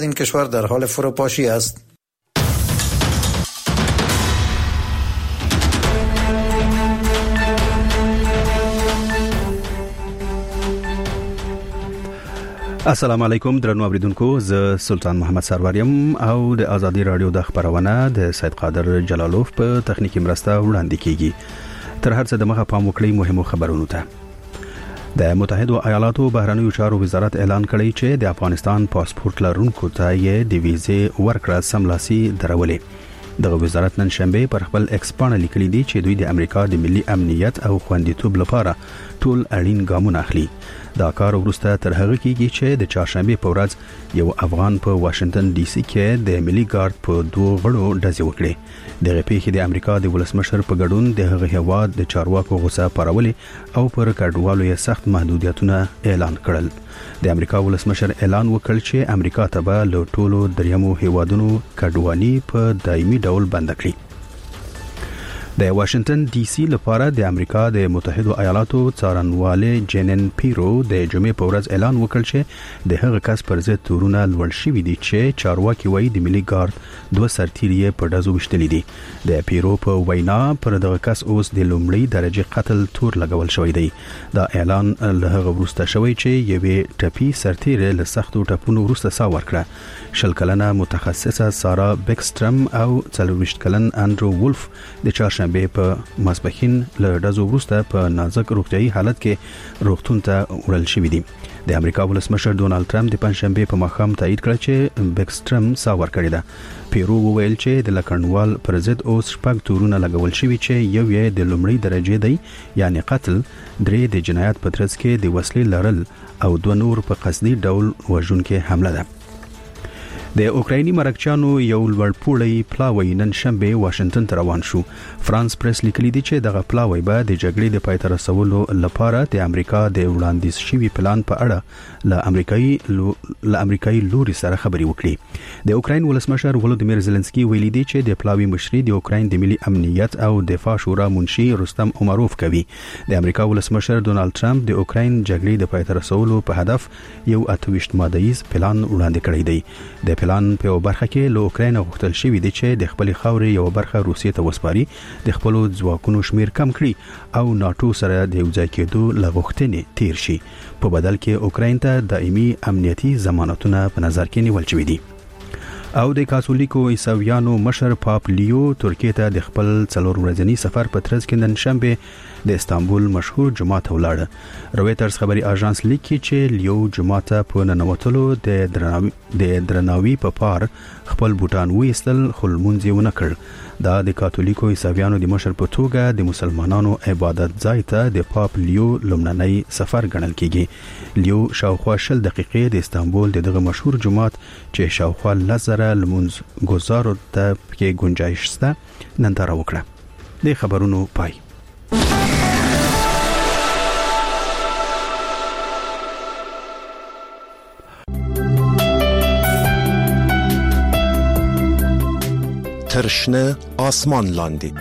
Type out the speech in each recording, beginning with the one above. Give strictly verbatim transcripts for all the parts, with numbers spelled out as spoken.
این کشور در حال فروپاشی است. السلام علیکم درنو اوریدونکو، زه سلطان محمد سروریم او د ازادي رادیو د خبرونه د سید قادر جلالوف په تخنیکی مرسته وړاندې کیږي. تر هر څه د مخه پام وکړئ مهمو خبرونو ته. د متحده ایالاتو بهرنیو چارو وزارت اعلان کړی چې د افغانستان پاسپورت لرونکو ته یې د ویزې ورکړه سملاسي درولې. دغه وزارت نن شنبه پر خپل ایکس باندې لیکلي دي چې دوی د امریکا د ملي امنیت او خوندیتوب لپاره ټول اړین ګامونه اخلي. دا کار وروسته تر هغه کېږي چې د چهارشنبه په ورځ یو افغان په واشنگټن ډي سي کې د ملي ګارد په دوه غړو ډزې وکړې. دغه پیښې د امریکا د ولسمشر په ګډون د هغه هیواد د چارواکو غوسه پارولې او پر کډوالو یې سخت محدودیتونه اعلان کړل. د امریکا ولسمشر اعلان وکړ چې امریکا ته به له ټولو دریمو هیوادونو کډوالي په دایمي ډول بند کړي. د واشنگټن ډي سي لپاره د امریکا د متحده ایالاتو څارنوالې جینن پیرو د جمعې په ورځ اعلان وکړ چې د هغه کس پر ضد تورونه لوړ شوي دي چې چارواکي وایي د ملي ګارد دوه سرتیري په ډزو وشتلي دي. د پیرو په وینا پر دغه کس اوس د لومړي درجه قتل تور لګول شوی دی. دا اعلان له هغه وروسته شوی چې یوې ټپي سرتیري له سختو ټپونو وروسته سا ورکړه. شل کلنه متخصصه سارا بیکسترم او څلوېښت کلن انډرو وولف د چهارشنبه په ماسپښین له ډزو وروسته په نازک روغتیايي حالت کې روغتون ته وړل شوي دي. د امریکا ولسمشر ډونالد ټرمپ د پنځشنبه په ماښام تایید کړ چې بیکسترم سا ورکړې ده. پیرو وویل چې د لکړنوال پر ضد اوس شپږ تورونه لګول شوي چې یو یې د لومړي درجه دی یعنی قتل، درې د جنایت په ترڅ کې د وسلې لرل او دوه نور په قصدي ډول وژونکې حمله ده. د اوکرایني مرکچانو یو لوړپوړی پلاوی نن شنبه واشنگټن ته روان شو. فرانس پریس لیکلی دی چې دغه پلاوی به د جګړې د پای ته رسولو لپاره د امریکا د وړاندیز شوي پلان په اړه له امریکایي لو... له امریکایي لوري سره خبري وکړي. د اوکراین ولسمشر ولودیمیر زيلنسکي ویلي دی چې د پلاوی مشري د اوکراین د ملي امنیت او دفاع شورا منشي رستم عمروف کوي. د امریکا ولسمشر ډونالد ټرمپ د اوکراین جګړې د پای ته رسولو په هدف یو اتويشت مادهیز پلان وړاندې کړی دی. د پلان په یو برخه کې له اوکراین غوښتل شوی دی چې د خپل خاورې یو برخه روسیې ته وسپاري، د خپل ځواکونو شمیر کم کړي او ناتو سره د یوځای کېدو لغوښتنې تیر شي. په بدل کې اوکراین ته دایمي امنیتي ضمانتونه په نظر کې نیول شوي دي. او د کاتولیکو عیسویانو مشر پاپ لیو ترکیه ته د خپل څلور ورځنی سفر په ترڅ کې نن شنبه د استانبول مشهور جومات ولاړ. رويټرز خبري اژانس لیکي چې لیو جومات په ننوتلو د درناوي د درناوي په پار خپل بوتان وېستل خو لمونځ یې ونه کړ. دا د کاتولیکو عیسویانو د مشر په توګه د مسلمانانو عبادت ځای ته د پاپ لیو لومړنی سفر ګڼل کیږي. لیو شاوخوا شل دقیقې د استانبول دغه مشهور جومات چې شاوخوا لزر لمونځ گزارو ته کې گنجائش شته نن تر وکړه. د خبرونو پای. ترشنه آسمان لاندی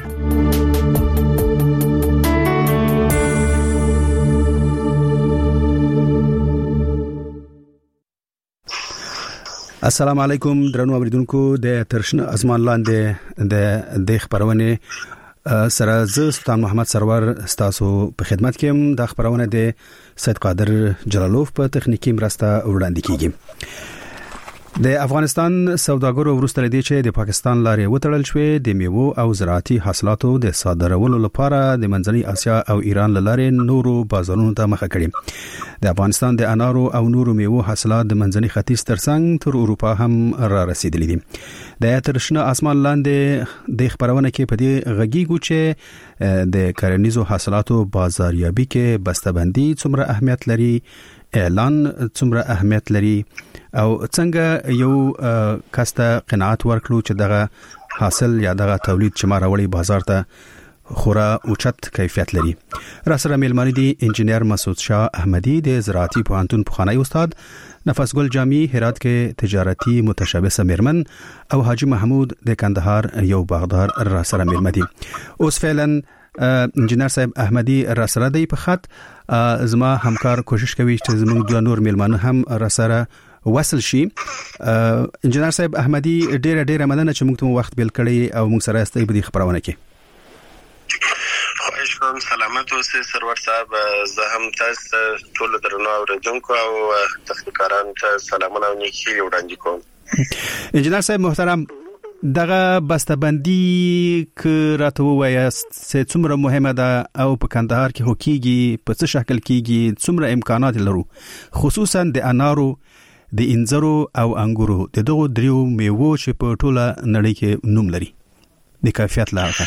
السلام علیکم درنو اوریدونکو، د ترشنه آسمان لاندې د د خبرونه سره زه سلطان محمد سرور تاسو په خدمت کې يم. د خبرونه د سید قادر جلالوف په تخنیکی مرسته وړاندې کیږي. د افغانستان سوداګرو ورسته لدی چې د پاکستان لارې وټړل شوې د میوو او زراعتي حاصلاتو د صادرولو لپاره د منځنۍ اسیا او ایران لارې نورو بازارونو ته مخه کړي. د افغانستان د انارو او نورو میوو حاصلات د منځنۍ ختیځ ترڅنګ تر اروپا هم را رسیدلي دي. د ترشنه آسمان لاندې د خبرونه کې په دې غږیږو چې د کرنیزو حاصلاتو بازاریابي کې بسته‌بندي څومره اهمیت لري، اعلان څومره اهمیت لري او څنګه یو کسته قناعت ورکړو چې دغه حاصل یا دغه تولید چې ما راوړي بازار ته خورا اوچت کیفیت لري. را سره ملمانی دي انجینیر مسعود شاه احمدی د زراعتي پوهنتون پخوانی استاد، نفس ګل جامی هرات کې تجارتی متشبث میرمن او حاجی محمود د کندهار یو باغدار را سره ملمدي. اوس فعلا انجینیر صاحب احمدی را سره دی په خط، زما همکار کوشش کوي چې زموږ د نور ملمانه هم را سره وصل شي. انجنیر صاحب احمدي ډېر ډېر مننه چې موږ ته وخت بیل کړی او موږ سره استای په دې خبرونه کې. خواهش کوم سلامت اوسئ سرور صاحب. زه هم تاسو ټول درنو اوریدونکو او تخنیکارانو ته سلامونه او نیکی وړاندې کوم. انجنیر صاحب محترم، دغه بسته‌بندي که راته ووایاست چې څومره مهمه ده او په کندهار کې هوکیږي، په څه شکل کېږي، څومره امکانات لرو، خصوصا د انارو، د انځرو او انګورو، د دغو دریو میوو چې په ټوله نړۍ کې نوم لري د کیفیت لپاره.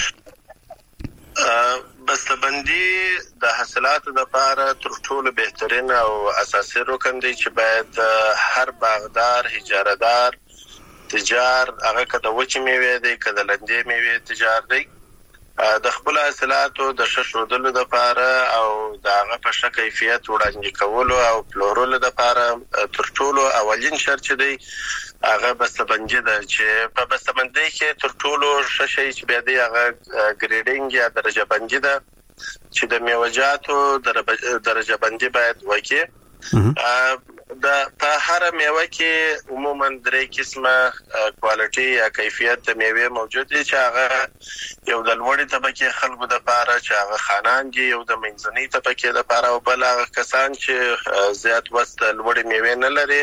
بسته‌بندي د حاصلاتو لپاره تر ټولو بهترین او اساسي رکن دی چې باید هر باغدار، اجارهدار، تجار هغه کده وچې میوې دی، کده لندې میوې تجار دی، د خپل حاصلاتو د ششودلو لپاره او د هغه په ښه کیفیت وړاندې کولو او پلورلو لپاره تر ټولو اولین شرط دی هغه بسته‌بندي ده. چې په بسته‌بندي کې تر ټولو ښه شی چې بیا دی هغه ګریډینګ یا درجه بندي ده چې د میوه‌جاتو درجه بندي باید وکړي. د په هر میوه کې عموما درې قسمه کوالټي یا کیفیت د میوه موجود دي چې هغه یو د لوړې طبقه خلکو د لپاره چې هغه خانان دي، یو د منځنۍ طبقه د لپاره او بل هغه کسان چې زیات وست لوړې میوه نه لري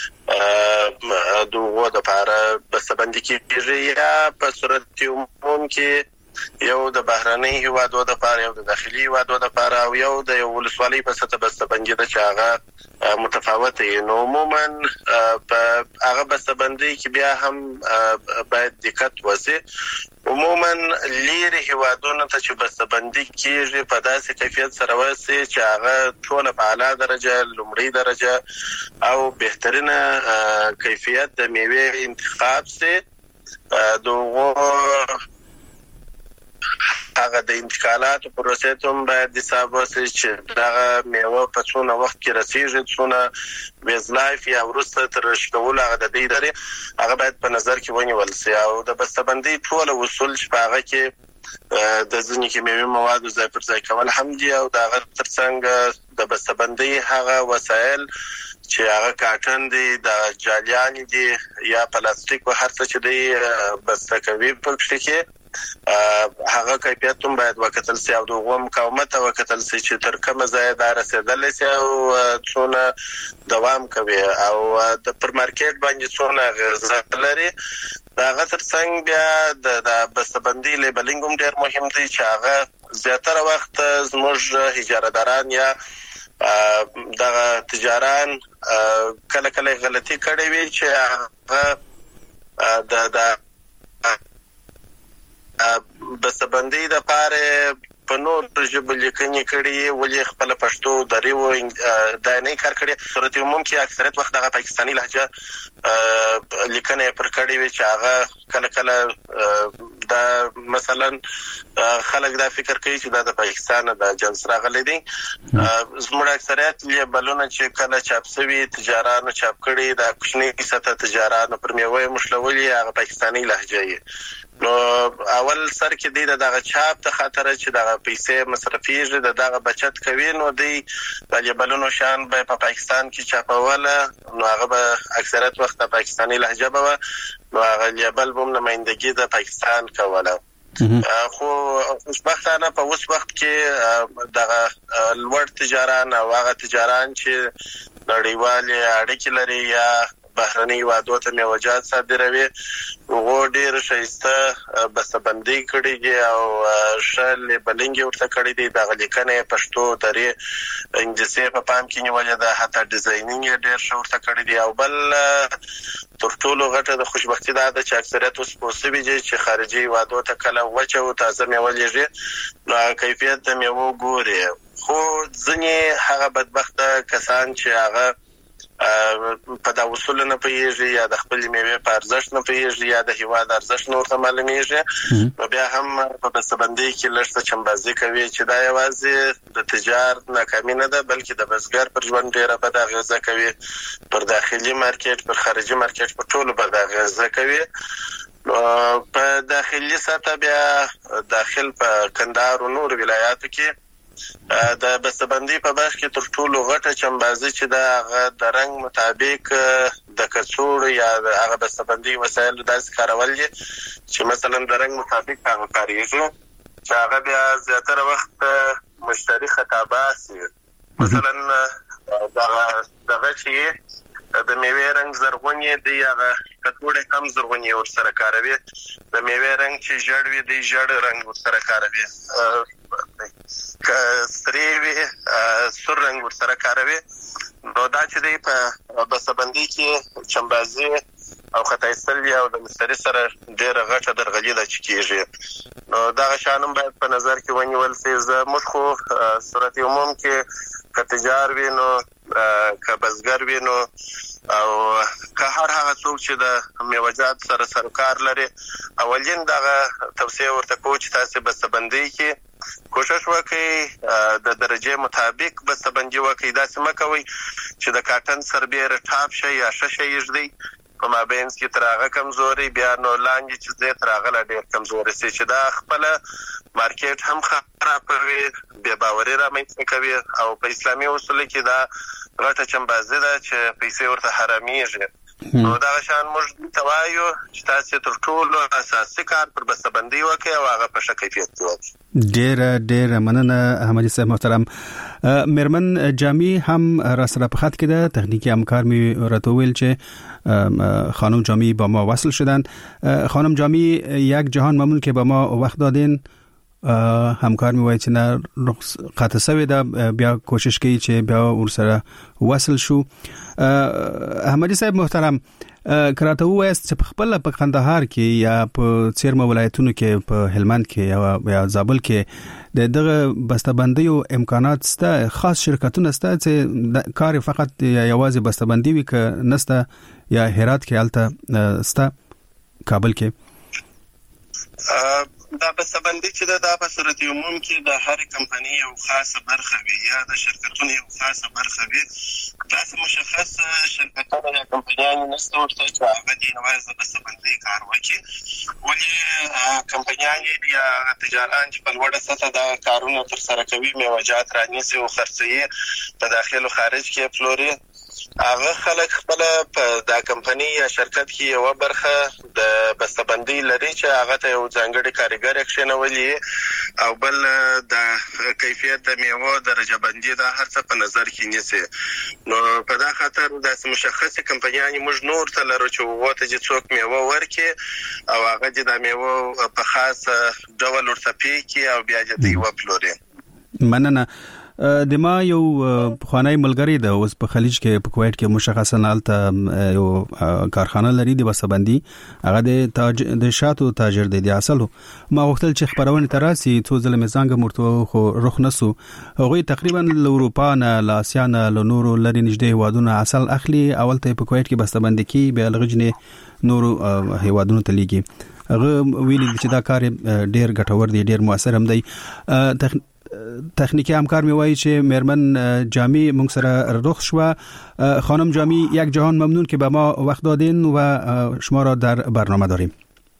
دغه د لپاره بسته‌بندي کېږي. یا په صورت عموم کې یو د بهرنۍ هیوادو د لپاره، یو د داخلي هیوادو د لپاره او یو د یو ولسوالۍ په سطح بسته‌بندي ده چې هغه متفاوت وي. نو عموما په هغه بسته‌بندي کې بیا هم باید دقت وشي. عموما لیري هیوادونو ته چې بسته‌بندي کېږي په داسې کیفیت سره وشي چې هغه ټول په اعلی درجه، لومړی درجه او بهترینه کیفیت د میوه انتخاب سي. دغه هغه د انتقالاتو پروسې ته باید حساب وشي چې دغه میوه په څونه وخت کې رسیږي، څونه ویز لایف یا ورسته تر شکول هغه د دې لري هغه باید په نظر کې ونیول شي. او د بسته‌بندي ټول اصول چې په هغه کې د ځینې کیمیاوي موادو ځای پر ځای کول هم دي او د هغه ترڅنګ د بسته‌بندي هغه وسایل چې هغه کاټن دي، د جالیان دي یا پلاستیک او هر څه چې دی بسته کوي په کې هغه کیفیت هم باید وکتل شي او دغه مقاومت وکتل شي چې تر کومه ځای دا رسیدلی شي او څونه دوام کوي او د پر مارکیټ باندې څونه اغیزه لري. دا هغه ترڅنګ بیا د بسته‌بندي لیبلینګ هم ډېر مهم دی چې هغه زیاتره وخت زموږ اجارهداران یا دغه تجاران کله کله غلطي کړې وي چې هغه د د بسته‌بندي د پاره په نور ژبه لیکنې کړي ولې خپل پښتو دري و د نه کار کړي. صورت عموم کې اکثریت وخت دغه پاکستاني لهجه لیکنې پر کړي وي چې هغه کله کله دا مثلا خلک دا فکر کوي چې دا د پاکستان د جنس راغلي دي. زموږ اکثریت لیبلونه چې کله چاپ شوي تجارانو چاپ کړي د کوچني سطح تجارانو پر میوه مشلولي هغه پاکستاني لهجه یې. نو اول سر کې دی دغه چاپ ته خاطر چې دغه پیسې مصرفيږي د دغه بچت کوي نو دی د لیبلونو شان به په پاکستان کې چاپوله نو هغه به اکثریت وخت د پاکستاني لهجه به نو هغه لیبل هم نمائندګي د پاکستان کوله. خو خوشبختانه په اوس وخت کې دغه لوړ تجاران او هغه تجاران چې نړیوال اړیکې لري یا بهرني هیوادو ته میوه‌جات صادروي هغه ډېر ښایسته بسته‌بندي کړي دي او ښه لیبلینګ ورته کړی دی. دغه لیکنې پښتو دري انګلیسي په پام کې نیولې ده، حتی ډیزاینینګ یې ډېر ښه ورته کړی دی. او بل تر ټولو غټه د خوشبختي دا ده چې اکثریت اوس پوسوي چې خارجي هیوادو ته کله وچه او تازه میوه لېږي نو کیفیت د میوو ګوري. خو ځینې هغه بدبخته کسان چې هغه په دا اصول نه پیږي یا د خپل میوه په ارزښت نه پیږي یا د هیواد ارزښت نه ورته معلومیږي نو بیا هم په بسته‌بندي کې لږ څه چمبازي کوي چې دا یوازې د تجار ناکامي نه ده بلکې د بزګر پر ژوند ډېره بده اغیزه کوي، پر داخلي مارکیټ پر خارجي مارکیټ په ټولو بده اغیزه کوي. په داخلي سطح بیا داخل په کندهار او نور ولایاتو کې د بسته‌بندي په بخش کې تر ټولو غټه چمبازي چې د د رنګ مطابق د کڅوړ یا هغه بسته‌بندي وسایل داسې کارول دي چې مثلا د رنګ مطابق هغه کاریږي چې هغه بیا زیاتره وخت مشتری خطاباسي. مثلا دغه دغه چې د میوې رنګ زرغونی دی هغه کټوړه کم زرغونی ور سره کاروي، د میوې رنګ چې ژړ وي دی ژړ رنګ ور سره کاروي، ک سری وي سور رنګ ور سره کاروي. نو دا چې دی په بسته‌بندي کې چمبازي او خطا ایستل او د مشتری سره ډېره غټه درغلي ده چې کیږي. نو دا شانم باید په نظر کې ونیول شي. زموږ خو صورت عموم کې کتجار وینو که بزګر وینو او که هر هغه څوک چې د میوه‌جات سره سروکار لري، اولین دغه توصیه ورته کوو چې تاسو بسته‌بندي کې کوشش وکړئ د درجه مطابق بسته‌بندي وکړئ. داسې مه کوئ چې د کاټن سربیره ټاپ شي یا ششه یږدئ په مابینځ کې تر هغه کمزوري بیا نو لاندې چې زه تر هغه لا ډېر کمزوري سي چې دا خپل مارکیټ هم خرابوي، بې باوري رامنځته کوي او په اسلامي اصولو کې دا غټه چمبازي ده چې پیسې ورته حرامېږي. نو دا شان موږ ته وایو چې تاسو تر ټولو اساسي کار پر بسته‌بندي وکړئ او هغه په ښه کیفیت وکړئ. ډېره ډېره مننه احمدي صاحب محترم. میرمن جامی هم را سره په خط کې ده، تکنیکی همکار می راته ویل چې خانم جامی با ما وصل شدند. خانم جامی یک جهان ممنون که با ما وقت دادین. همکار می وایي چې نه قطع شوی ده، بیا کوشش کوي چې بیا ور سره وصل شو. احمدي صاحب محترم کراته وایست چې په خپل په قندهار کې یا په څیرمه ولایتونو کې په هلمند کې یا زابل کې د دغه بسته‌بندي او امکانات سته، خاص شرکتونه سته چې کار فقط یا یوازې بسته‌بندي وي که نسته، یا هرات کې الته سته، کابل کې؟ دا بسته‌بندي چې دا په صورت عموم کې د هر کمپنۍ یو خاصه برخه وي یا د شرکتونو یو خاصه برخه وي. داسې مشخص شرکتونه یا کمپنیان نشته ورته چې هغه دې یوازې د بسته‌بندۍ کار وکړي، ولې کمپنیان یا تجاران چې په لوړه سطحه دا کارونه ترسره کوي، میوه‌جات رانیسي او خرڅوي په داخل او خارج کې پلوري، هغه خلک خپل په دا کمپنۍ یا شرکت کې یو برخه د بسته‌بندۍ لري چې هغه ته یو ځانګړی کارګر کښېنولي او بل د کیفیت د میوه درجه بندي دا هر څه په نظر کې نیسي. نو په دا خاطر داسې مشخصې کمپنیانې موږ نور ته لرو چې هغو ته چې څوک میوه ورکړي او هغه دې دا میوه په خاص ډول ورته پېکي او بیا دې دوی وپلوري. مننه. د ما یو پخوانی ملګری ده، اوس په خلیج کې په کویت کې مشخصا هلته یو کارخانه لري د بسته‌بندي، هغه د تاج د شاتو تاجر دی. د اصلو ما وختل چې خبرونه تراسي څو ځله مزانګ مرتو خو رخ نسو، هغه تقریبا له اروپا نه له اسیا نه له نورو لري نږدې هوادونو اصل اخلي، اول ته په کویت کې بسته‌بندي کې به لغجنه نورو هوادونو ته لیږي. هغه ویلي چې دا کار ډیر ګټور دی، ډیر موثر هم دی. تکنیکی همکار می وایي چې میرمن جامی مونږ سره رخ شو. خانم جامی یک جهان ممنون که به ما وقت دادین و شما را در برنامه داریم.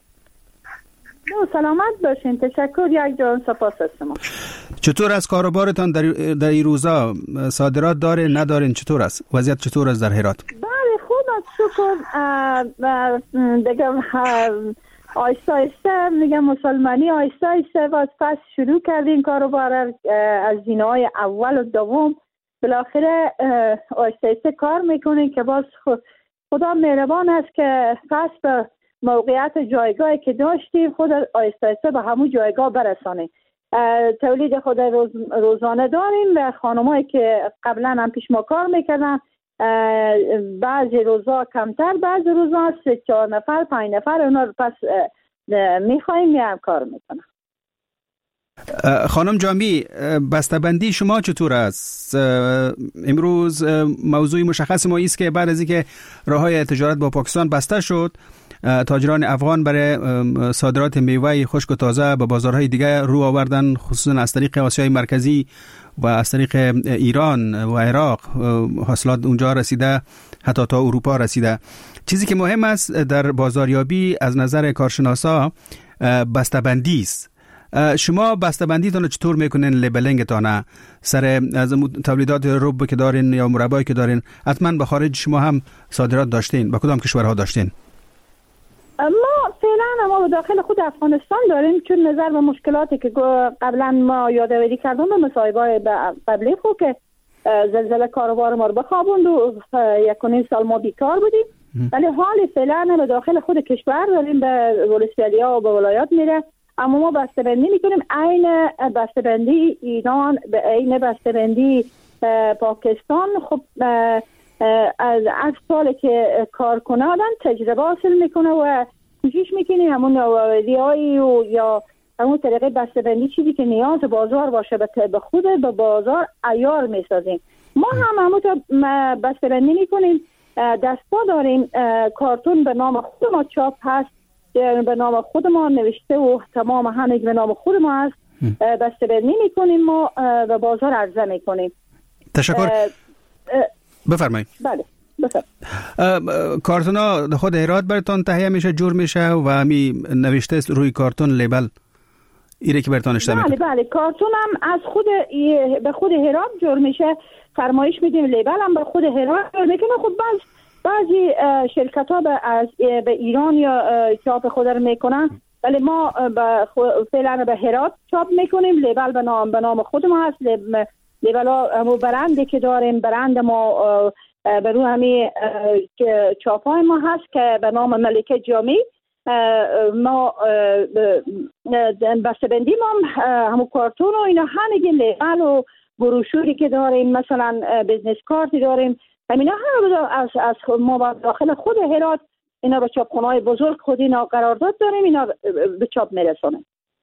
سلامت باشین. تشکر. یک جهان سپاس از شما. چطور از کاروبارتان در در این روزا؟ صادرات داره ندارین؟ چطور است وضعیت؟ چطور است در هرات؟ بله خوب است شکر. دیگه آیسته آیسته میگم مسلمانی آیسته آیسته باز پس شروع کردیم کاروبار از زینه‌های اول و دوم بالاخره آیسته آیسته کار میکنیم که باز خدا مهربان است که پس به موقعیت جایگاهی که داشتیم خود آیسته آیسته به همون جایگاه برسانیم. تولید خود روز روزانه داریم و خانمایی که قبلا هم پیش ما کار میکردن بعضی روزا کمتر، بعضی روزا سه چهار نفر پنج نفر اونا رو پس میخواییم میام کار میکنم. خانم جامی بسته‌بندی شما چطور است؟ امروز موضوع مشخص ما است که بعد از اینکه راههای تجارت با پاکستان بسته شد، تاجران افغان برای صادرات میوه خشک و تازه به بازارهای دیگه رو آوردن، خصوصا از طریق آسیای مرکزی و از طریق ایران و عراق حاصلات اونجا رسیده، حتی تا اروپا رسیده. چیزی که مهم است در بازاریابی از نظر کارشناسا بسته‌بندی است. شما بسته‌بندیتون چطور میکنین؟ لیبلینگتون سر از تولیدات رب که دارین یا مربایی که دارین حتما به خارج شما هم صادرات داشتین، به کدام کشورها داشتین؟ ما فعلا ما داخل خود افغانستان داریم، چون نظر به مشکلاتی که قبلا ما یادآوری کردم به مصاحبه‌های قبلی خود که زلزله کاروبار ما رو بخوابوند و یک و نیم سال ما بیکار بودیم، ولی حال فعلا به داخل خود کشور داریم، به ولسوالی‌ها و به ولایات میره، اما ما بسته‌بندی میکنیم عین بسته‌بندی ایران به عین بسته‌بندی پاکستان. خب از از سالی که کارکنه آدم تجربه حاصل میکنه و کوشش میکنه همون نوآوری‌هایی و یا همون طریقه بسته‌بندی چیزی که نیاز بازار باشه به خود به بازار عیار میسازیم. ما هم همونطور بسته‌بندی میکنیم، دستا داریم، کارتون به نام خود ما چاپ هست، به نام خود ما نوشته و تمام همه به نام خود ما هست، بسته‌بندی میکنیم ما به بازار عرضه میکنیم. تشکر. بفرمایید. بله بفرمایید. کارتونا خود هرات براتون تهیه میشه، جور میشه و همی نوشته است روی کارتون لیبل ایره که براتون اشتباه بله بله کارتون هم از خود به خود هرات جور میشه، فرمایش میدیم لیبل هم به خود هرات جور میکنه. خب بعض بعضی شرکت ها به از به ایران یا چاپ خود رو میکنن، ولی ما فعلا به هرات چاپ میکنیم، لیبل به نام به نام خود ما هست. لیبل ها همون برندی که داریم، برند ما به روی همین چاپ های ما هست که به نام ملکه جامی. ما بسته‌بندی ما همون کارتون و اینا همه لیبل و بروشوری که داریم، مثلا بیزنس کارتی داریم، همینا هم از از ما داخل خود هرات اینا به چاپخونه‌های بزرگ خود اینا قرارداد داریم، اینا به چاپ میرسونیم.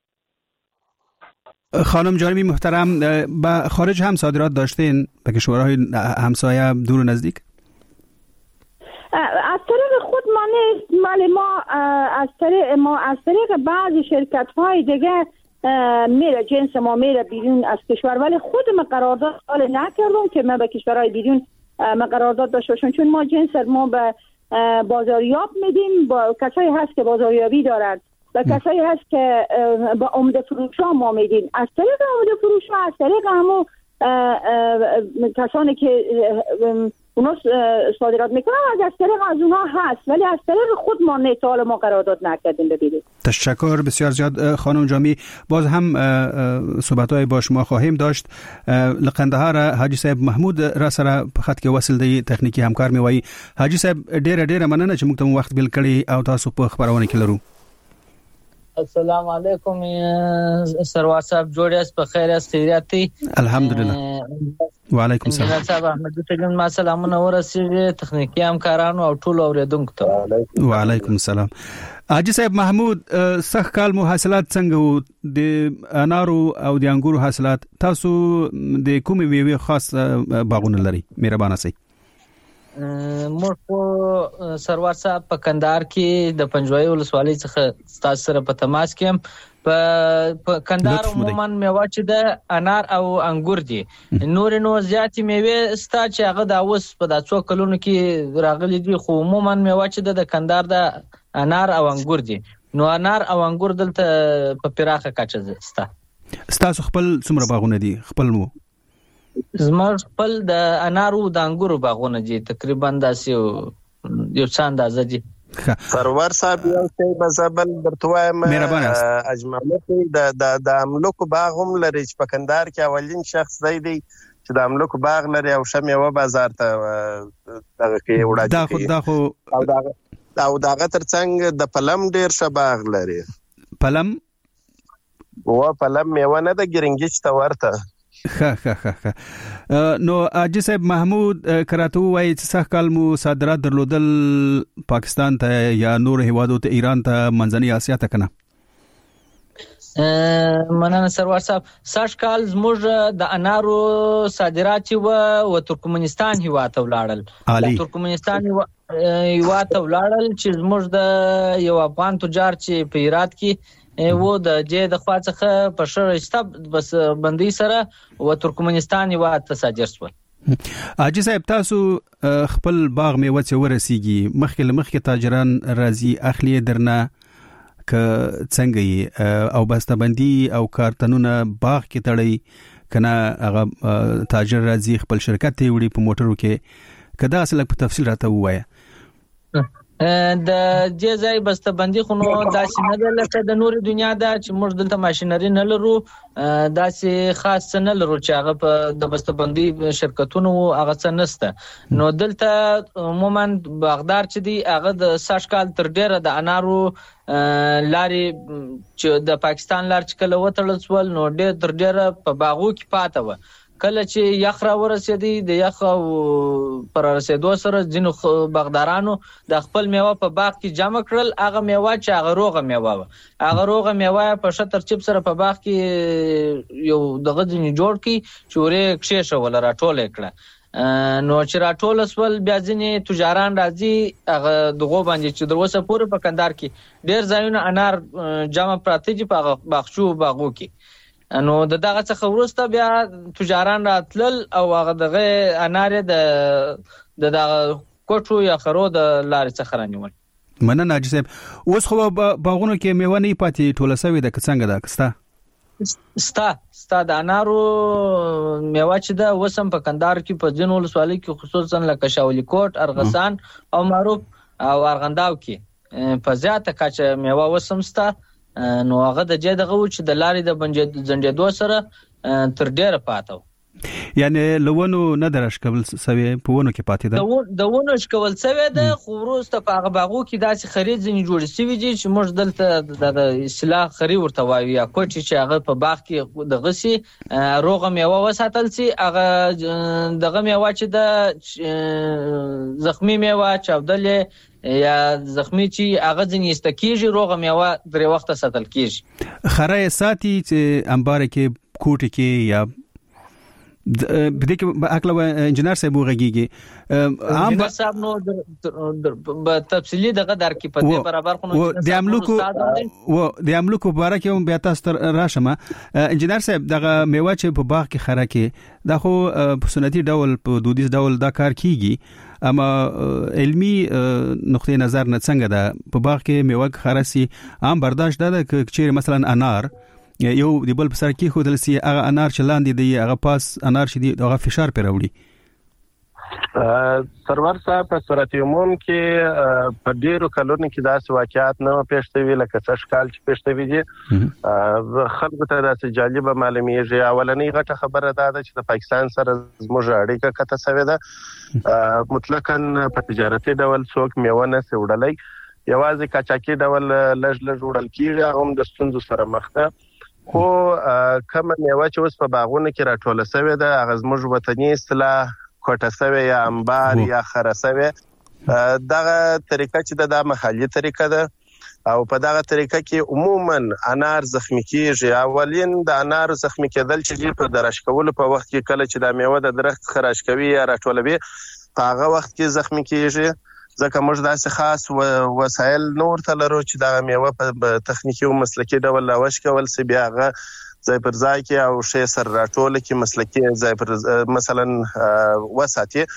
خانم جانبی محترم، به خارج هم صادرات داشتین به کشورهای همسایه دور و نزدیک؟ از طریق خود ما نیست، ولی ما از طریق ما از طریق بعضی شرکت های دیگه میره جنس ما میره بیرون از کشور، ولی خود ما قرارداد حال نکردم که ما به کشورهای بیرون ما قرارداد داشته باشیم، چون ما جنس ما به بازاریاب میدیم، با کسایی هست که بازاریابی دارند و کسایی هست که با عمده فروش ها ما میدیم. از طریق عمده فروش ها، از طریق همو کسانی که اونا صادرات میکنن از طریق از اونها هست، ولی از طریق خود ما نیتال ما قرارداد نکردیم. ببینید. تشکر بسیار زیاد خانم جامی. باز هم صحبت‌های با شما خواهیم داشت. لقندهار حاجی صاحب محمود را سره په خط کې وصل دی تخنیکی همکار می وای. حاجی صاحب ډېر ډېر مننه چې موږ ته وخت بیل کړی او تاسو په خبرونه کې لرو. السلام علیکم سروار صاحب، جوړ یاست؟ په خیر یاست؟ خیریت دی؟ الحمدلله. وعلیکم السلام. جناب صاحب احمد تګن ما سلامونه ورسېږي تخنیکی همکارانو او ټول اوریدونکو ته. وعلیکم السلام. حاجی صاحب محمود، سخت کال مو حاصلات څنګه وو د انارو او د انګورو حاصلات؟ تاسو د کومې میوې خاص باغونه لري؟ مهربانه سي. موږ په سروار صاحب په کندهار کې د پنجوایي ولسوالۍ څخه تاسو سره په تماس کې په کندهار عموما میوه چې د انار او انګور دي، نور نو زیاتې میوې ستا چې هغه د اوس په د څو کلونو کې راغلي دي، خو عموما میوه چې د کندهار د انار او انګور دي، نو انار او انګور دلته په پراخه کچه ستا. ستاسو خپل څومره باغونه دي؟ خپل مو؟ زموږ خپل د انارو د انګورو باغونه دي، تقریبا داسې یو څه اندازه دي. سرور صاحب یو څه بزبل برتوایم اجماله د د د املوکو باغ هم لري چې په کندهار کې اولین شخص دی دی چې د املوکو باغ لري او شمیوه بازار ته دغه کې وړاندې دا خو دا خو او دا او دغه ترڅنګ د پلم ډیر شباغ لري. پلم و پلم میوه نه د ګرنګیچ ته ورته. ښه ښه ښه نو حاجی صاحب محمود کراتو وای چې سخت کال مو صادرات درلودل پاکستان ته یا نور هیوادو ته، ایران ته، منځنۍ اسیا ته کنه؟ مننه سروار صاحب. سږ کال زموږ د انارو صادرات و و ترکمنستان هیواد ته ولاړل. د ترکمنستان هیواد ته ولاړل چې زموږ د یو افغان تجار چې په هرات کې و د جې د خوا څخه په شرسته بس بندي سره و ترکمنستان هیواد ته صادر شول. حاجی صاحب تاسو خپل باغ میوه څه ورسیږي؟ مخکې مخکې تاجران راځي اخلي درنه ک څنګه او بسته‌بندي او کارتنونه باغ کې تړي کنه هغه تاجر راځي خپل شرکت ته وړي په موټرو کې کدا اصله په تفصیل راته وایي د دې ځای بسته‌بندي خو نو داسې نه ده لکه د نوري دنیا ده چې موږ دلته ماشينري نه لرو داسې خاص نه لرو چې هغه په د بسته‌بندي شرکتونو هغه څه نشته نو دلته عموما باغدار چې دی هغه د ساش کال تر ډیره د انارو لاري چې د پاکستان لار چې کله وټړل سول نو ډېر تر ډیره په باغو کې پاته و کله چې یخ را ورسېدی د یخ پر رسېدو سره ځینو باغدارانو د خپل میوه په باغ کې جمع کړل هغه میوه چې هغه روغه میوه و هغه روغه میوه په شتر چپ سره په باغ کې یو دغه ځینې جوړ کی چورې کښې شول راټول کړه نو چې راټول سول بیا ځینې تجاران راځي هغه دغه باندې چې دروسه پورې په کندهار کې ډېر ځایونه انار جمع پراته دي په باغچو باغو کې نو د دغه څخه وروسته بیا تجاران راتلل او هغه دغه انار د د دغه کوټو یا خرو د لارې څخه رانیول مننه ناجی صاحب اوس خو باغونو کې میوه نه پاتې ټوله سوي د څنګه ده کستا ستا ستا د انارو میوه چې ده وسم په کندهار کې په ځینو ولسوالۍ کې خصوصا لکه شاولي کوټ ارغسان او معروف او ارغنداو کې په زیاته کچه میوه وسم ستا نو هغه د جې دغه و چې د لارې د زنجیدو سره تر ډیره پاتو یعنی لونو نه درش کول سوي په ونو کې پاتې ده د ونو شکول سوي ده خو وروسته په هغه باغو کې داسې خرید ځینې جوړ شوي دي چې موږ دلته د اصلاح خري ورته وایو یا کوټ چې هغه په باغ کې دغه سي روغه میوه وساتل سي هغه دغه میوه چې د زخمی میوه چاودلې یا زخمی چې هغه ځینې استکیږي روغه میوه درې وخته ساتل کیږي خره ساتي چې انبار کې کوټ کې یا بده کې اکلا انجنیر صاحب وغږیږي عام صاحب نو په تفصیلی دغه در کې په دې برابر خو نو د املوکو و د املوکو مبارک یو بیا تاسو راشم انجنیر صاحب دغه میوه چې په باغ کې خره کې دا خو په سنتي ډول په دودیز ډول دا کار کیږي اما علمی نقطه نظر نه څنګه ده په باغ کې میوه خرسي عام برداشت ده چې مثلا انار یو د بل په سر کې خودل سي هغه انار چې لاندې دی هغه پاس انار چې دی هغه فشار پر راوړي سرور صاحب په صورت عموم کې په ډیرو کلونو کې داسې واقعیات نه پېښتوي لکه څه کال چې پېښتوي دي خلکو ته داسې جالبه معلومیږي اولنۍ غټه خبره ده چې د پاکستان سره زموږ اړیکه کته سوي ده مطلقاً په تجارتي ډول څوک میوه نه سي وړلای یوازې کاچاکي ډول لږ لږ وړل کیږي هم د ستونزو سره مخ ده خو کومه میوه چې اوس په باغونو کې راټوله سوې ده هغه زموږ وطني اصطلاح کوټه سوې یا انبار یا خره سوې دغه طریقه چې د محلي طریقه ده او په دغه طریقه کې عموما انار زخمی کیږي اولین د انار زخمی کېدل چې په درش کولو په وخت کې کله چې د میوه د درخت خراش کوي یا راټولوي په هغه وخت کې زخمی کیږي ځکه موږ داسې خاص وسایل نور ته لرو چې دا میوه په تخنیکی او مسلکی ډول لاوش کول سي بیا هغه ځای پر ځای کې او شی سر راټول کې مسلکی ځای پر مثلا وساتي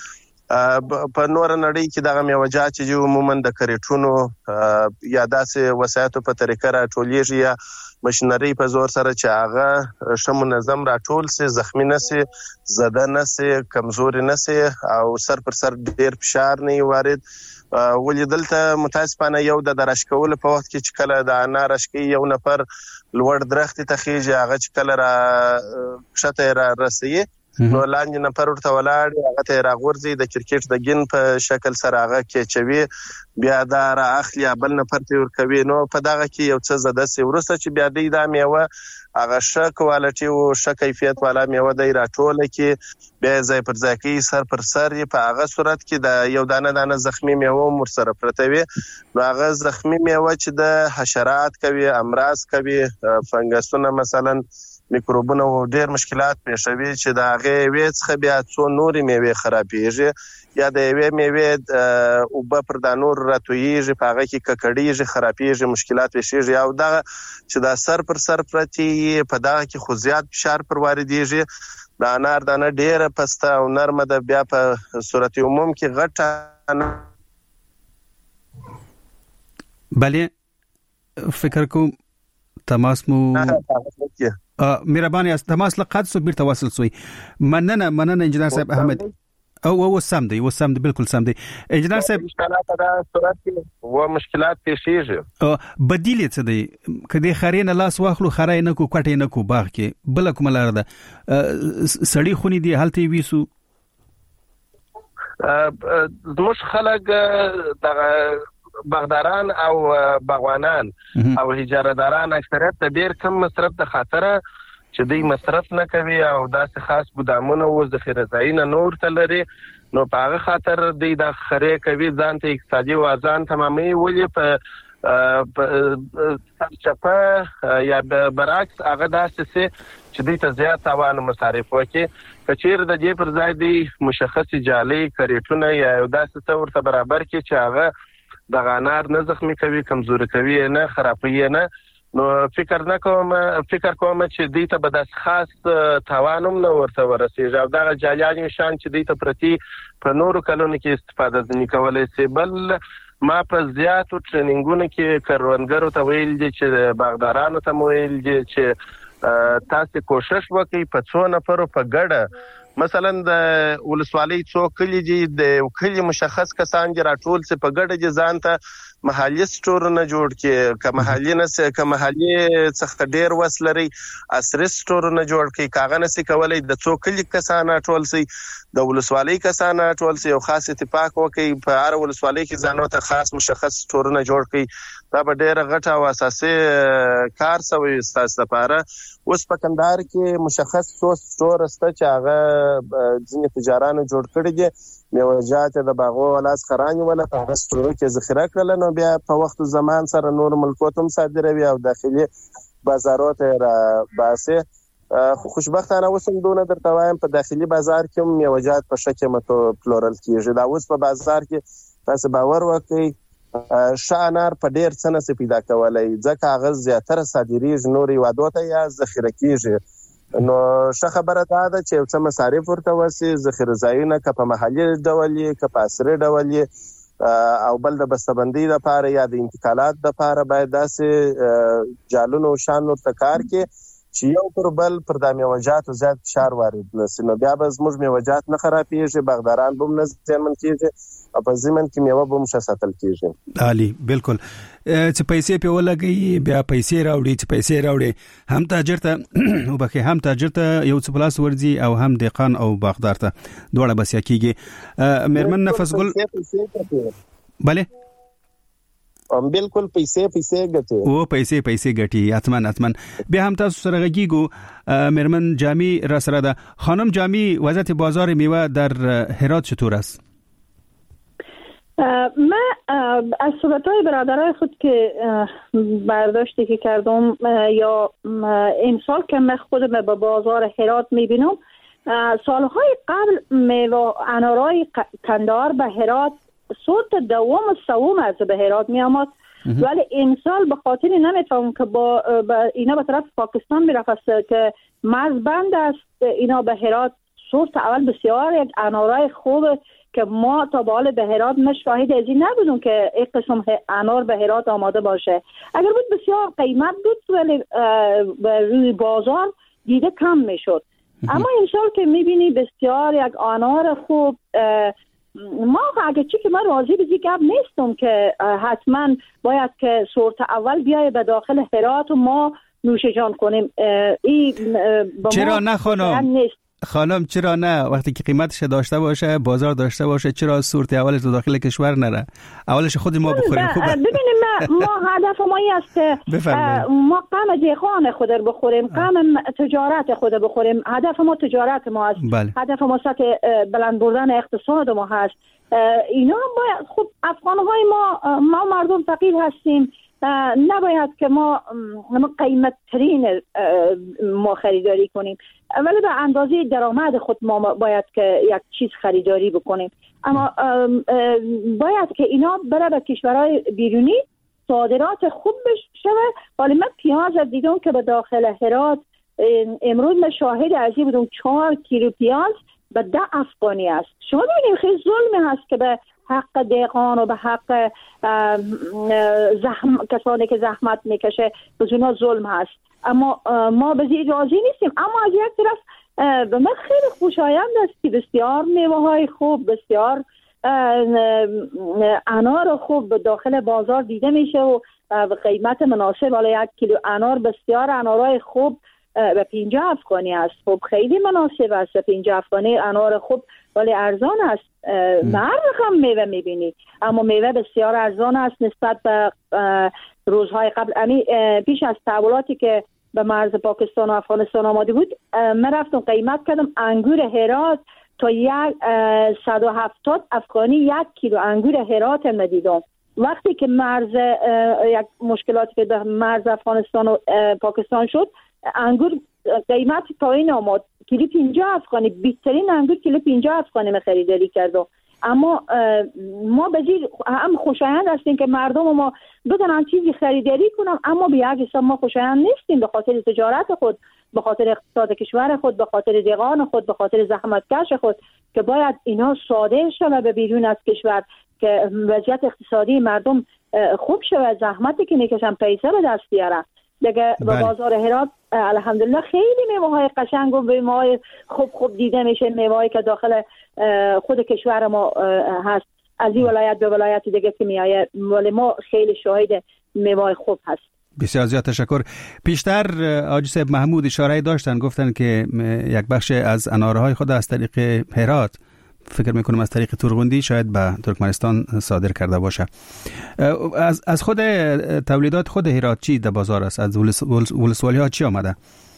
په نور نړۍ کې دا میوه جات چې عموما د کریټونو یا داسې وسایتو په طریقه راټولېږي یا ماشينري په زور سره چې هغه شمو منظم راټول سي زخمی نه سي زده نه سي کمزوري نه سي او سر پر سر ډیر فشار نه وارد ولیدلته متاسفانه یو د درش کول په وخت کې چې کله د انار اشکی یو نفر لوړ درخت ته خيږي هغه چې کله را شته را رسي نو لاندې نفر ورته ولاړ هغه ته راغورځي د کرکټ د ګین په شکل سره هغه کېچوي بیا دا را اخلي بل نفر ته ور کوي نو په دغه کې یو څه زده سي ورسته چې بیا دی دا میوه هغه ش کوالټي او ش کیفیت والا میوه دی راټول کې بیا ځای پر ځای کې سر پر سر په هغه صورت کې د یو دانه دانه زخمی میوه مر سره پرتوي نو هغه زخمی میوه چې د حشرات کوي امراض کوي فنګسونه مثلا میکروبونه او ډېر مشکلات پېښوي چې دا هغه وېڅ بیا څو نوري میوه خرابېږي یا د یوې میوه او په پر د نور راتویږي په هغه کې ککړېږي خرابېږي مشکلات پېښېږي او دا چې دا سر پر سر پرتی په دا کې خو زیات فشار پر واردېږي د انار دانه ډېره پسته او نرمه ده بیا په صورت عموم کې غټه بله فکر کوم تماس مو مهرباني است تماس لقد سو بیر تواصل سوی مننه مننه انجینر صاحب احمد او او سم دی و سم دی بالکل سم دی انجینر صاحب مشکلات دا صورت و مشکلات پیښیږي بدیل څه دی کدی خرینه لاس واخلو خرای نه کو کټې نه کو باغ کې بل کوم لار ده سړی خونی دی حالت ویسو زموږ خلک دغه باغداران او باغوانان او اجارهداران اکثریت د ډیر کم مصرف د خاطره چې دوی مصرف نه کوي او داسې خاص ګودامونه او ذخیره ځایونه نور تلري نو په هغه خاطر دوی د خرې کوي ځان ته اقتصادي وزن تمامي ولې په سرچپه یا برعکس هغه داسې چې دوی ته زیات تاوان مصارف وکړي کچیر د دې پر ځای دی مشخص جالي کریټونه یا داسې څه ورته برابر کړي چې هغه د غانار نه زخمی کوي کمزوري کوي نه خرابوي نه نو فکر نه کوم فکر کوم چې دې ته به د خاص توانم نه ورته ورسیږي او دا جالي نشان چې دې ته پرتی په نورو کلونو کې استفاده ځنی کولای شي بل ما په زیاتو ټریننګونو کې کروندګرو ته ویل دي چې باغدارانو ته ویل دي چې تاسو کوشش وکړئ په څو نفرو په ګډه مثلا د ولسوالۍ څو کلی دي د کلی مشخص کسان چې راټول څه په ګډه دي ځان ته محلي سټورونه جوړ کړي که محلي نه که محلي څخه ډیر وسلري عصري سټورونه جوړ کړي کاغه نسي کولای د څو کلی کسان راټول سي د ولسوالۍ کسان راټول سي او خاص اتفاق وکړي په هر ولسوالۍ کې ځانو ته خاص مشخص سټورونه جوړ کړي دا به ډیره غټه او اساسي کار سوی ستاسو لپاره اوس په کندهار کې مشخص څو سټور است چې هغه ځینې تجارانو جوړ کړي دي میوجات د باغو لاس خرانی ولا په هغه سټور کې ذخیره کړل نو بیا په وخت زمان سره نور ملکوت هم صادروي او داخلي بازارات را باسي خو خوشبختانه اوسم دونه درته وایم په داخلي بازار کې هم میوجات په شکه متو پلورل کیږي دا اوس په بازار کې تاسو باور وکړئ شانار په ډیر څه نه پیدا کولای ځکه هغه زیاتره صادریږي نور یوادو ته یا ذخیره کیږي نو ښه خبره ده چې څه مصارف ورته وسی ذخیره ځایونه که په محلي ډول یې که په عصري ډول یې او بل د بسته‌بندۍ لپاره یا د انتقالات لپاره باید داسې جالونو شان ورته کار کې چې یو پر بل پر د میوجات زیات فشار وارد نشي نو بیا به زموږ میوجات نه خرابېږي باغداران به نه زیانمن کېږي او په ضمن کې میوه به هم ښه ساتل کېږي علي بالکل چې پیسې په ولګي بیا پیسې راوړي چې پیسې راوړي هم تاجر ته وبخي هم تاجر ته یو څه پلاس ورځي او هم دهقان او باغدار ته دواړه بس کېږي مېرمن نفس ګل بله ام بالکل پیسې پیسې ګټي او پیسې پیسې ګټي اتمن اتمن بیا هم تاسو سره غږیږو مېرمن جامی را سره ده خانم جامی وضعیت بازار میوه در هرات چطور است؟ من از صحبت‌های برادرای خود که برداشتی که کردم یا امسال که من خودم به بازار هرات میبینم سالهای قبل میوه انارای کندهار به هرات صوت دوم و سوم از به هرات می آمد ولی امسال به خاطر نمیتونم که با, با اینا به طرف پاکستان میرفت که مرز بند است اینا به هرات صوت اول بسیار یک انارای خوب که ما تا به حال به هرات شاهد از این نبودیم که یک قسم انار به هرات آماده باشه اگر بود بسیار قیمت بود ولی روی بازار دیده کم میشد اما امسال که میبینی بسیار یک انار خوب ما اگه چی که من راضی به این گپ نیستم که حتما باید که سورت اول بیای به داخل هرات و ما نوش جان کنیم این چرا نه خانم خانم چرا نه وقتی که قیمتش داشته باشه بازار داشته باشه چرا صورت اولش تو داخل کشور نره اولش خود ما بخوریم خوبه ببینیم ما هدف ما این است که ما قم دیخان خود رو بخوریم قم تجارت خود بخوریم هدف ما تجارت ما است بله. هدف ما سطح بلند بردن اقتصاد ما هست اینا باید خب افغانهای ما ما مردم فقیر هستیم نباید که ما قیمت ترین ما خریداری کنیم ولی به اندازه درآمد خود ما باید که یک چیز خریداری بکنیم اما باید که اینا بره به کشورهای بیرونی صادرات خوب بشه ولی من پیاز دیدم که به داخل هرات امروز من شاهد از این بودم چهار کیلو پیاز به ده افغانی است شما ببینید خیلی ظلمی هست که به حق دهقان و به حق زحم کسانی که زحمت میکشه به اونا ظلم هست. اما ما به این راضی نیستیم. اما از یک طرف به من خیلی خوشایند است که بسیار میوه های خوب، بسیار انار خوب به داخل بازار دیده میشه و به قیمت مناسب. حالا یک کیلو انار بسیار انارهای خوب به پنجاه افغانی است. خب خیلی مناسب است. پنجاه افغانی انار خوب ولی ارزان است. مرد هم میوه میبینی اما میوه بسیار ارزان است نسبت به روزهای قبل. امی پیش از تحولاتی که به مرز پاکستان و افغانستان آماده بود من رفتم قیمت کردم انگور هرات تا یک صد و هفتاد افغانی یک کیلو انگور هرات ندیدم. وقتی که مرز یک مشکلاتی که در مرز افغانستان و پاکستان شد انگور قیمت پایین آمد. کیلو پنجاه افغانی بیشترین انگور کیلو پنجاه افغانی من خریداری کردم. اما ما بجیر هم خوشایند هستیم که مردم ما بدونن چیزی خریداری کنم اما به یک حساب ما خوشایند نیستیم به خاطر تجارت خود، به خاطر اقتصاد کشور خود، به خاطر دهقان خود، به خاطر زحمتکش خود که باید اینا صادر شود به بیرون از کشور که وضعیت اقتصادی مردم خوب شود، زحمتی که میکشن پیسه به دست بیارن. دیگه به بازار هرات الحمدلله خیلی میوه‌های قشنگ و میوه‌های خوب خوب دیده میشه. میوه‌ای که داخل خود کشور ما هست از این ولایت به ولایت دیگه که میآید ولی ما خیلی شاهد میوه خوب هست. بسیار زیاد تشکر. پیشتر حاجی صاحب محمود اشاره داشتن گفتن که یک بخش از انارهای خود از طریق هرات فکر میکنم از طریق تورغوندی شاید به ترکمنستان صادر کرده باشه. از از خود تولیدات خود هرات چی در بازار است؟ از ولسوالی ها چی آمده؟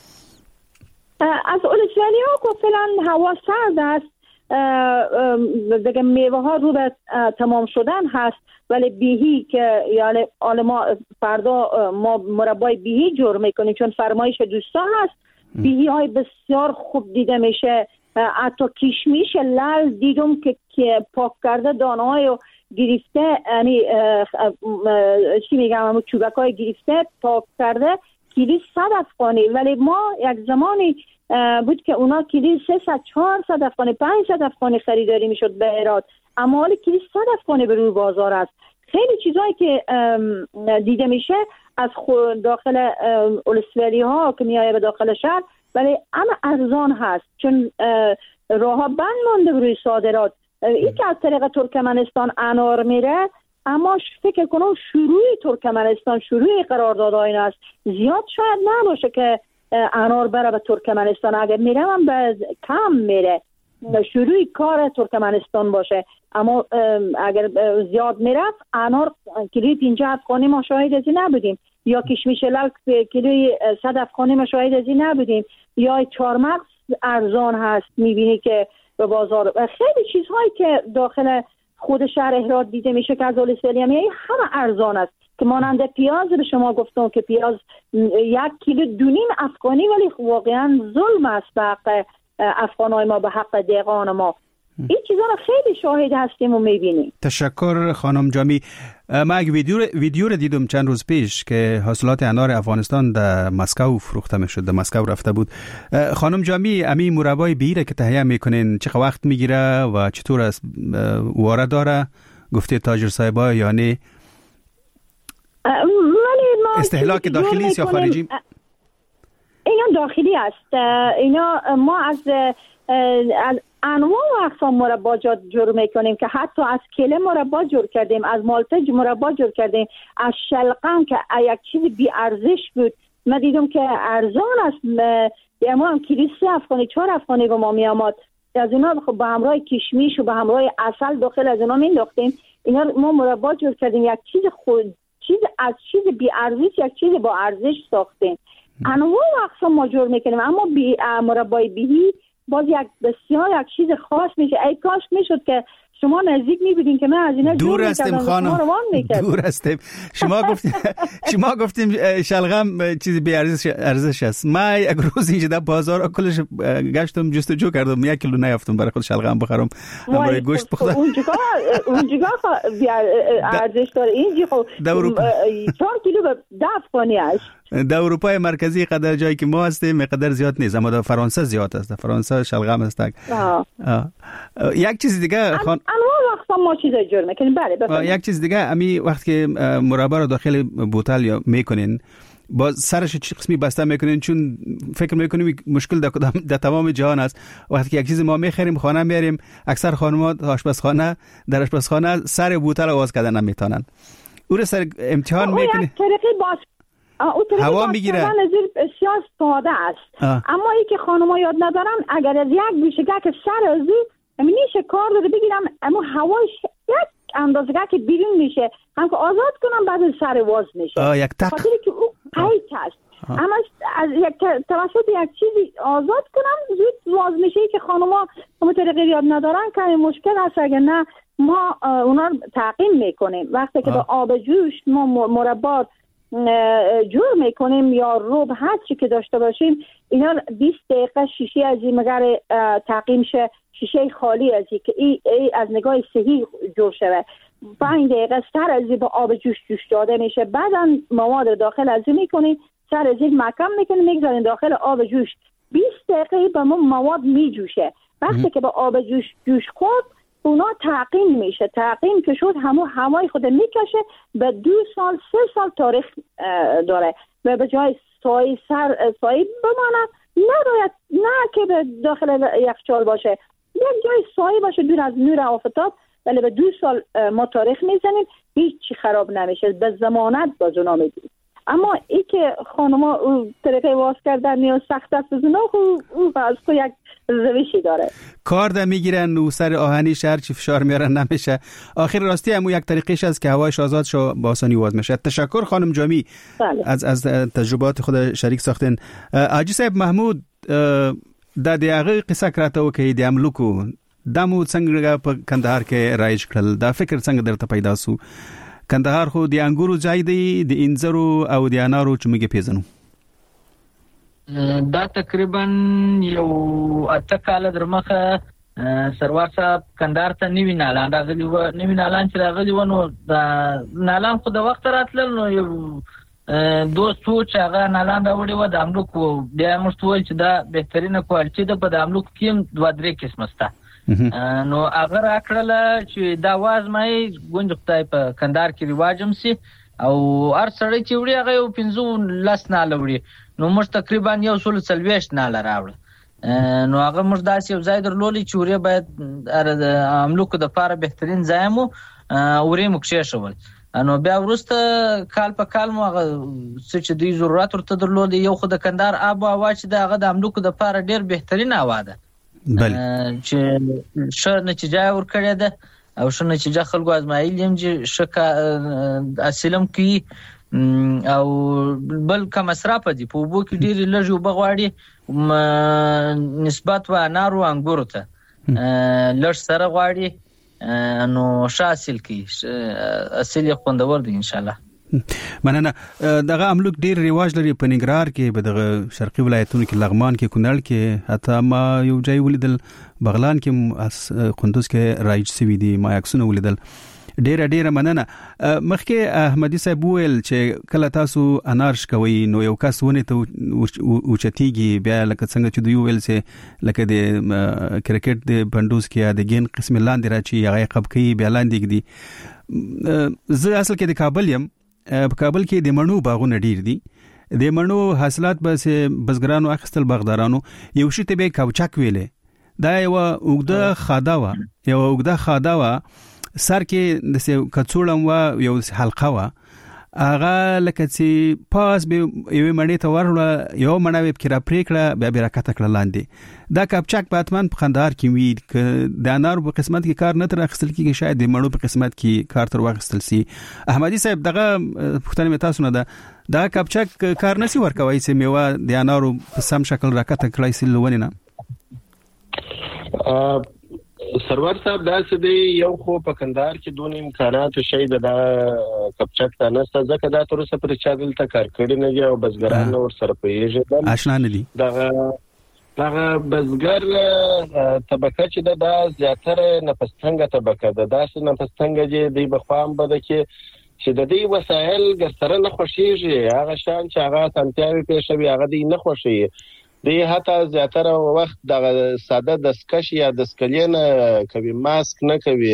از ولسوالی ها که فعلا هوا سرد است دیگه میوه ها رو به تمام شدن هست ولی بیهی که یعنی ما فردا ما مربای بیهی جور میکنیم چون فرمایش دوستان هست. بیهی های بسیار خوب دیده میشه. حتی کشمیش لال دیدم که, که پاک کرده دانه های گرفته یعنی چی میگم همون چوبک های گرفته پاک کرده کیلی صد افغانی ولی ما یک زمانی بود که اونا کیلی سیصد چهارصد افغانی پانصد افغانی خریداری میشد به هرات اما حالی کیلی صد افغانی به روی بازار است. خیلی چیزایی که دیده میشه از داخل ولسوالی ها که میایه به داخل شهر ولی اما ارزان هست چون راه ها بند مانده روی صادرات. این که از طریق ترکمنستان انار میره اما فکر کنم شروع ترکمنستان شروع قراردادهای است زیاد شاید نباشه که انار بره به ترکمنستان. اگر میره من به کم میره شروع کار ترکمنستان باشه اما اگر زیاد میرفت انار کیلوی پنجاه افغانی ما شاهد ازی نبودیم یا کشمیش لال کیلوی صد افغانی ما شاهد ازی نبودیم یا چهارمغز ارزان هست میبینی که به بازار. خیلی چیزهایی که داخل خود شهر هرات دیده میشه که از ولسوالی هم همه ارزان است که مانند پیاز به شما گفتم که پیاز یک کیلو دونیم افغانی ولی واقعا ظلم است به حق افغانای ما به حق دهقان ما. این چیزا رو خیلی شاهد هستیم و میبینیم. تشکر خانم جامی. ما یک ویدیو ویدیو رو دیدم چند روز پیش که حاصلات انار افغانستان در مسکو فروخته میشد، در مسکو رفته بود. خانم جامی امی مربای بیره که تهیه میکنین چه وقت میگیره و چطور است واره داره؟ گفته تاجر صاحبا یعنی استهلاک داخلی است یا خارجی؟ اینا داخلی است. اینا ما از از انواع و اقسام مربا جور میکنیم که حتی از کله مربا جور کردیم، از مالته مربا جور کردیم، از شلغم که یک چیز بی ارزش بود ما دیدم که ارزان است یا ما هم کیلو سه افغانی چهار افغانی به ما می آمد. از اینا با همراه کشمیش و با همراه عسل داخل از اینا مینداختیم. اینا ما مربا جور کردیم یک چیز خود چیز از چیز بی ارزش یک چیز با ارزش ساختیم. انواع و اقسام ما جور میکنیم اما بی مربای بیهی باز یک بسیار یک چیز خاص میشه. ای کاش میشد که شما نزدیک میبینین که من از اینا دور هستیم خانم، دور هستیم. شما گفتیم شما گفتیم شلغم چیزی بی ارزش ارزش است. ما یک روز اینجا در بازار کلش گشتم جستجو کردم یک کیلو نیافتم برای خود شلغم بخرم برای گوشت بخورم. اونجا اونجا بی ارزش داره. اینجا خب چهار کیلو به ده افغانی است. در اروپای مرکزی قدر جایی که ما هستیم قدر زیاد نیست اما در فرانسه زیاد است. در فرانسه شلغم است. یک چیز دیگه خان انواع وقتا ما چیز جور میکنیم. بله بفرمایید. یک چیز دیگه، امی وقت که مربا رو داخل بوتل یا میکنین با سرش چه قسمی بسته میکنین؟ چون فکر میکنیم مشکل در در تمام جهان است. وقتی که یک چیز ما میخریم خانه میاریم، اکثر خانم‌ها آشپزخانه در آشپزخانه سر بوتل آواز کردن نمیتونن. او رو سر امتحان میکنی؟ او طریقی باش او طریقی هوا میگیره. بسیار ساده است. آه. اما ای که خانم‌ها یاد ندارن، اگر از یک بیشگاه که سر ازی میشه کار داره بگیرم، اما هواش یک اندازه که بیرون میشه، هم که آزاد کنم بعد سر واز میشه. آه یک تق. خاطری که او قید است. اما از یک توسط یک چیزی آزاد کنم زود واز میشه که خانم‌ها همون طریقی یاد ندارن که مشکل است. اگر نه ما اونا رو تعقیم میکنیم. وقتی که به آب جوش ما مربا جور میکنیم یا روب هر چی که داشته باشیم، اینا بیست دقیقه شیشه از این مگر تعقیم شه، شیشه خالی از این که ای, ای از نگاه صحیح جور شده، پنج دقیقه سر از این با آب جوش جوش داده میشه. بعدا مواد داخل از این میکنیم، سر از این محکم میکنیم، میگذاریم داخل آب جوش، بیست دقیقه با ما مواد میجوشه. وقتی که با آب جوش جوش خورد اونا تعقیم میشه. تعقیم که شد همو هوای خود میکشه، به دو سال سه سال تاریخ داره و به جای سایه سر سایه بمانه، نباید نه که به داخل یخچال باشه، یک جای سایه باشه دور از نور آفتاب، ولی به دو سال ما تاریخ میزنیم هیچ چی خراب نمیشه، به ضمانت باز اونا میدیم. اما ای که خانما طریقه واز کردن یا سخت است بزنه او از تو یک روشی داره. کار ده میگیرن و سر آهنی شهر چی فشار میارن نمیشه. آخر راستی همون یک طریقش است که هوایش آزاد شو با آسانی واز میشه. تشکر خانم جامی بله. از از تجربات خود شریک ساختن. آجی صاحب محمود د دغه قصه کراته وکي د املوکو دمو څنګه په کندهار کې رایج کړل، دا فکر څنګه درته پیدا سو؟ کندهار خو د انګورو ځای دی، د انځرو او د انارو چې موږ پیژنو. دا تقریبا یو اته کال درمخه سروار صاحب کندهار ته نیوی نالان راغلی و، نیوی نالان چې راغلی و نو دا نالان خو د وخت راتلل نو یو دوست و چې هغه نالان راوړی و د املوکو، بیا موږ وویل چې دا بهترینه کوالټي ده، په د املوکو کې دوه درې قسمه شته. نو هغه راکړله چې دا وازمایي ګونج خدای په کندهار کې رواج هم سي او هر سړی چې وړي هغه یو پنځه لس ناله وړي. نو موږ تقریبا یو سل څلوېښت ناله راوړه. نو هغه موږ داسې یو ځای درلودی چې وړي باید د املوکو دپاره بهترین ځای مو وړي مو کښېښول. نو بیا وروسته کال په کال مو هغه څه چې دوی ضرورت ورته درلودی، یو خو د کندهار آب و هوا چې د هغه د املوکو دپاره ډېر بهترین هوا ده چې ښه نتیجه یې ورکړې ده او ښه نتیجه خلکو ازمایلي هم چې ښه حاصل هم کوي او بل کم مصرفه دي. په اوبو کې ډېرې لږې اوبه غواړي نسبت و انارو انګورو ته لږ سره غواړي، نو ښه حاصل کوي، حاصل یې خوندور دی انشاءالله. مننه. دغه املوک ډیر رواج لري په ننګرهار کې، په دغه شرقي ولایتونو کې، لغمان کې، کونړ کې، حتی ما یو ځای ولیدل بغلان کې، قندوز کې رایج سوي دي، ما عکسونه ولیدل. ډیره ډیره مننه. مخکې احمدي صاحب وویل چې کله تاسو انار شکوي نو یو کس ونې ته اوچتیږي، بیا لکه څنګه چې دوی وویل چې لکه د کرکټ د بندوز کې یا د ګین قسم لاندې راچی هغه قب کوي بیا لاندې ږدي. زه اصل کې د کابل یم، په کابل کې د مڼو باغونه ډیر دي، د مڼو حاصلات بس بزګرانو اخیستل باغدارانو. یو شی ته به کوچک ویلې، دا یو اوګده خادا وا، یو اوګده خادا وا، سر کې د کڅوړم وا، یو حلقه وا، هغه لکه چې پاس به یو مڼې ته ورله، یو مڼه به کې را پریکړه بیا به راکته کړه لاندې. دا کپچک په اتمن په خندهار کې وي، د انارو په قسمت کې کار نه تر اخیستل کېږي، شاید د مڼو په قسمت کې کار تر واخیستل سي. احمدي صاحب دغه پوښتنه مې تاسو نه ده، دا کپچک کار نسی ورکوي چې میوه د انارو په سم شکل راکته کړای سي لونه نه؟ سرور صاحب دا څه دی، یو خو په کندهار کې دون امکانات شي د کپچک ته نشته، ځکه دا تر اوسه پر چا دلته کار کړی نه دی او بزګران ور سره پیژني آشنا نه دي. دا هغه بزګر طبقه چې دا زیاتره نفستنګه طبقه ده، دا څه نفستنګه چې دی بخوام بده کې چې د دې وسایل ګرسره نه خوشيږي، هغه شان چې هغه سنتیاوي پېښوي هغه دی نه خوشي. دی حتی زیاتره وخت د ساده دستکش یا دستکلین کوي، ماسک نه کوي،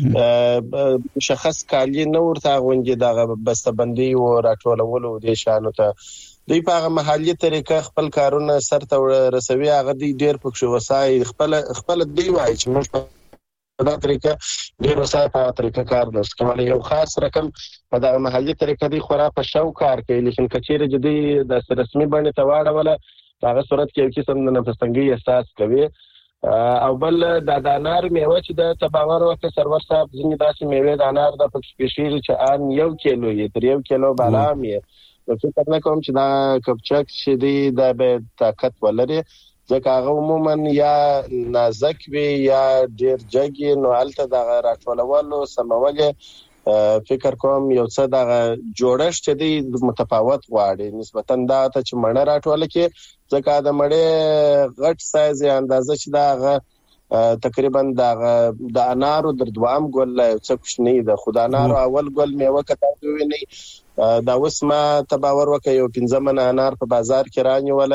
مشخص کالی نه ورته غونډي د بسته‌بندي او راټولولو د شانو ته دوی په هغه محلي طریقه خپل کارونه سرته رسوي. هغه دی ډیر پکښ وسای خپل خپل دی وایي چې موږ په دا طریقه ډیر وسای په طریقه کار درس کوي. یو خاص رقم په دا محلي طریقه دی خورا په شو کار کوي، لیکن کچېره جدي د رسمي باندې تواړه ولا هغه صورت کې یو قسم د نفسنګي احساس کوي. او بل د انار میوه چې د تباور وکړ سرور صاحب ځینې داسې میوه د انار د پکښ شي چې ان یو کیلو یې تر یو کیلو بالا مې نو فکر نه کوم چې دا کپچک چې دی د به طاقت ولري، ځکه هغه عموما یا نازک وي یا ډیر جګي، نو الته د راټولولو سمول فکر کوم یو څه د جوړښت چې دی متفاوت غواړي نسبتا دا ته چې مړه راټول کې، ځکه د مړه غټ سایز یا اندازه چې دا تقریبا د انارو در دوام ګل څه کوشنی د خدای انارو اول ګل میوه کته وي نه دا اوس ما تباور وکړ یو پنځه من انار په بازار کې رانیوله.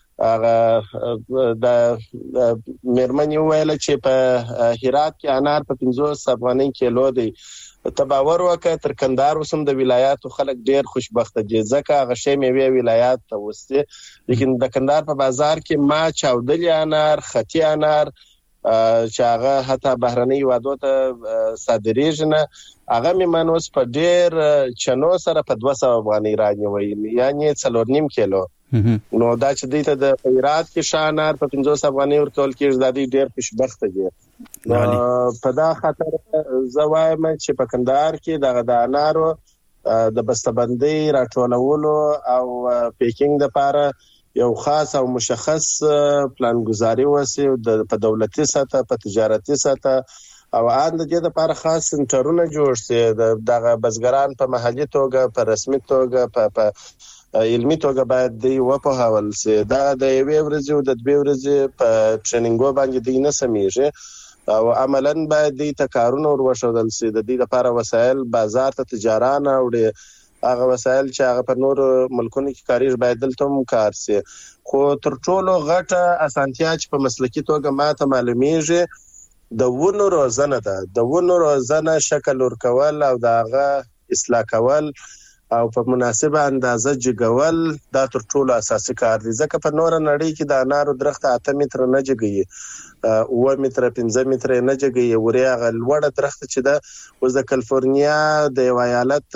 هغه د میرمنې ویل چې په هرات کې انار په پنځوس افغانۍ کیلو دی. تباور وکړ تر کندهار وسم د ولایاتو خلک ډیر خوشبخته دي ځکه هغه شی میوه ولایات ته وسته، لیکن د کندهار په بازار کې ما چاودلی انار، ختی انار چې هغه حتی بهرنۍ هیوادو ته صادریږي نه، هغه مې منوس په ډیر چنو سره په دوه سوه افغانۍ رانیوي، یعنی څلور نیم کیلو. نو دا چې دوی ته د خیرات کې شانار په پنځوس افغانۍ ورکول کېږي، دا دوی ډیر خوشبخته دي. په دا خاطر زه وایم چې په کندهار کې دغه د انارو د بسته‌بندۍ راټولولو او پیکینګ لپاره یو خاص او مشخص پلانګذاري وسی په دولتي سطح په تجارتي سطح او ان د دې لپاره خاص سنټرونه جوړ شي. دغه بزګران په محلي توګه په رسمي توګه په علمي توګه باید دی وپوهول شي. دا د یوې ورځې او د دوه ورځې په ټریننګ باندې دی نه سمېږي او عملاً باید دی ته کارونه وروښودل شي. د دې لپاره وسایل بازار ته تجاران اوړي، هغه وسایل چې هغه په نور ملکونو کې کاریږي باید دلته هم کار شي. خو تر ټولو غټه اسانتیا چې په مسلکي توګه ماته معلومیږي د ونو روزنه ده. د ونو روزنه شکل ورکول او د هغه اصلاح کول او په مناسبه اندازه جګول دا تر ټولو اساسي کار دی، ځکه په نور نړۍ کې د انارو درخت اته متره نه جګي، اوه متره پنځه متره نه جګي. وریا غ لوړه درخت چې ده اوس د کالیفورنیا د یو ایالت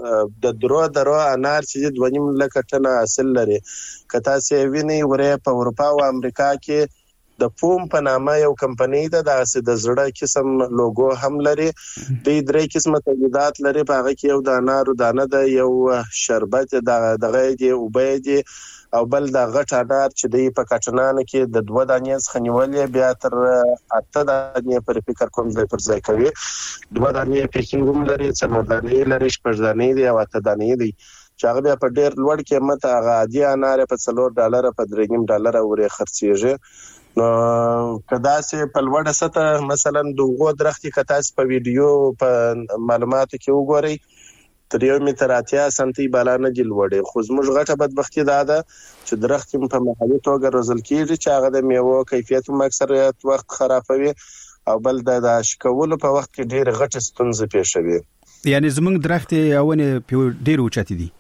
د درو درو انار چې دوه نیم لکه ټنه حاصل لري. که تاسو وینئ وریا په اروپا او امریکا کې د پوم په نامه یو کمپنی ده، دغه د زړه قسم لوګو هم لري. د درې قسمه تولیدات لري، په هغه کې یو د انارو دانه ده، یو شربت دغه دی او به دی او بل د غټ انار چې دی په کټنانو کې د دوه دانې څخه نیولې بیا تر اته دانې پر فکر کوم ځای پر ځای کوي. دوه دانې پیکینګ هم لري، څلور دانې لري، شپږ دانې دی او اته دانې دی چې هغه بیا په ډیر لوړ قیمت هغه عادي انار په څلور ډالر په درې نیم ډالر اورې خرڅیږي. نو کدا سه په لوړه سطح مثلا دغه درختي کتاس په ویډیو په معلوماتو کې وګورئ تر یو متر اتیا سانتي بالا نه دی لوړې، خو زموږ غټه بدبختی دا ده چې درخت په محلي توګه روزل کیږي چې هغه د میوه کیفیت هم اکثریت وخت خرابوي او بل د اشکولو په وخت کې ډېر غټ ستونزې پیښوي. یعنی زموږ درخت یاونه په ډېر اوچت دي،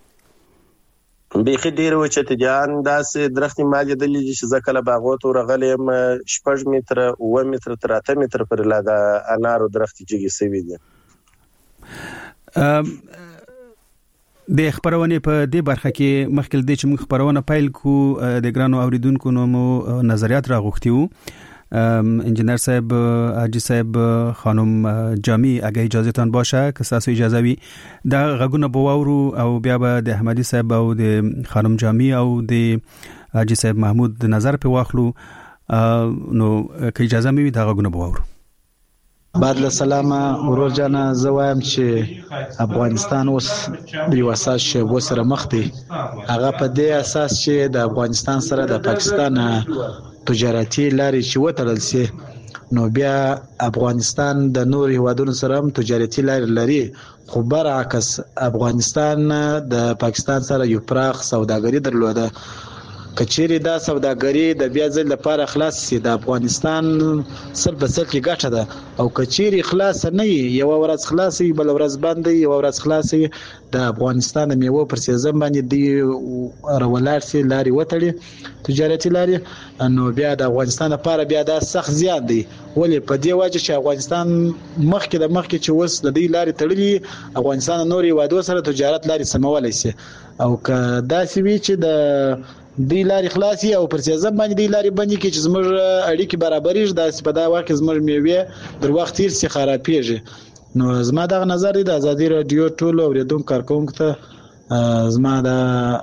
بیخي ډیر و چې تجان داسې درخت ماجه دلی چې زکله باغوت ورغلم شپږ متره اوه متره تر اته متره پر لا د انارو درخت جګی سوي دي. د خبرونه په دې برخه کې مخکې د چې موږ خبرونه پایل کو د ګرانو اوریدونکو نو نظریات راغوښتي وو. انجینر صاحب، حاجی صاحب، خانم جامی اگه اجازهتان باشه که تاسو اجازه وي دا غږونه بواورو او بیا به د احمدی صاحب او د خانم جامی او د حاجی صاحب محمود د نظر په واخلو، نو که اجازه مې وي دا غږونه بواورو. بعد له سلامه ورور جان، زه وایم چې افغانستان اوس د یو اساس شی وسره مخ دی، هغه په دې اساس چې د افغانستان سره د پاکستان تجارتي لارې چې وتړل سي، نو بیا افغانستان د نور هیوادونو سره هم تجارتي لارې لري، خو برعکس افغانستان د پاکستان سره یو پراخ سوداګري درلوده. کچېری دا سوداګري د بیا ځل لپاره خلاص سي د افغانستان سل په سل کې ګټه ده او کچېری خلاص نه یو ورځ خلاصي بل ورځ باندې یو ورځ خلاصي د افغانستان میوه پر سیزن باندې دی رولار سي لاري وټړي تجارتي لاري نو بیا د افغانستان لپاره بیا دا سخت زیات دی ولې په دې وجه چې افغانستان مخکې د مخکې چې وس د دې لاري تړلي افغانستان نوري وادو سره تجارت لاري سمولای سي او که دا سی وی چې د دی لاري خلاصي او پر سیزن باندې دی لاري باندې کې چې زموږ اړیکې برابرېږي د په دا وخت زموږ میوه در وخت تیر سي خرابېږي نو زما دغه نظر دی د ازادي رادیو ټولو اوریدونکو کارکونکو ته زما د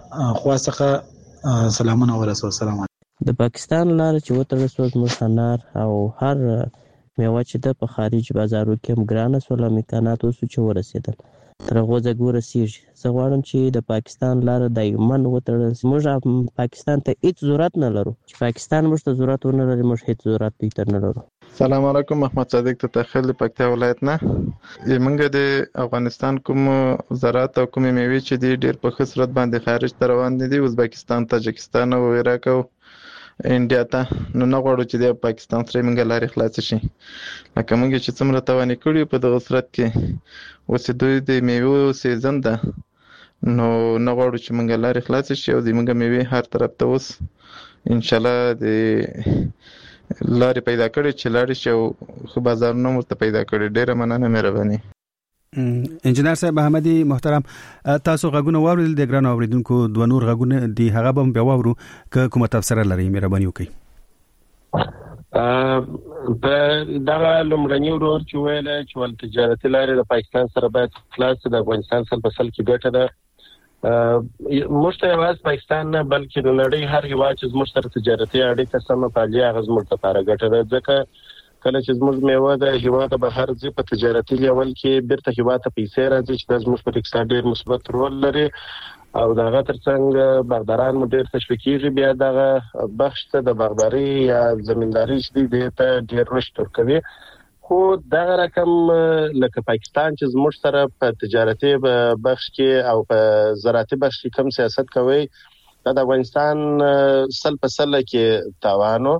خواسته سلامونه ورسول. سلام. د پاکستان لار چې وتړل شو زموږ انار او هر میوه چې د په خارج بازارو کې هم ګرانه سول امکانات اوس چې ورسېدل تر هغه ځای ورسېږي. زه غواړم چې د پاکستان لار دایماً وتړل شي. موږ پاکستان ته هیڅ ضرورت نه لرو چې پاکستان موږ ته ضرورت ونه لري موږ هیڅ ضرورت پیټر نه لرو. سلام علیکم. محمد صادق ته تخیل پکتیا ولایت نه یمنګ د افغانستان کوم زراعت او کوم میوه چې دی ډیر په خسرت باندې خارج ته روان دي ازبکستان تاجکستان او عراق او انډیا ته نو نه غواړو چې د پاکستان سره موږ لارې خلاص شي لکه موږ چې څومره توانې کړی په دغه صورت کې اوس دوی د میوه سیزن ده نو نه غواړو چې موږ لارې خلاص شي او د موږ میوه هر طرف ته اوس ان شاء الله د لارې پیدا کړي چې لارې شي او خو بازارونه مرته پیدا کړي. ډیره مننه مهرباني. انجنیر صاحب احمدي محترم تاسو غوونه واورل د ګران اوریدونکو دوه نور غوونه دی هغه به بیا واورو که کومه تفسیر لري مهرباني وکړئ. ا د دا لمړنی ورور چې ویل چې ول تجارتي لارې د پاکستان سره باید خلاص د افغانستان سره په سل کې ګټه ده مشته واس پاکستان نه بلکې د نړۍ هر هیواد چې مشترک تجارتي اړیکه سم پالي هغه زموږ لپاره ګټه ده ځکه کله چې زموږ میوه د هیواد بهر ځي په تجارتي لیول کې بیرته هیواد ته پیسې راځي چې زموږ په اقتصاد ډېر مثبت رول لري او دغه ترڅنګ باغداران مو ډېر تشویق کیږي بیا دغه بخش ته د باغداري یا زمینداري چې دی ته ډېر رشد ورکوي خو دغه رقم لکه پاکستان چې زموږ سره په تجارتي بخش کې او په زراعتي بخش کې کم سیاست کوي د افغانستان سل په سل کې تاوانو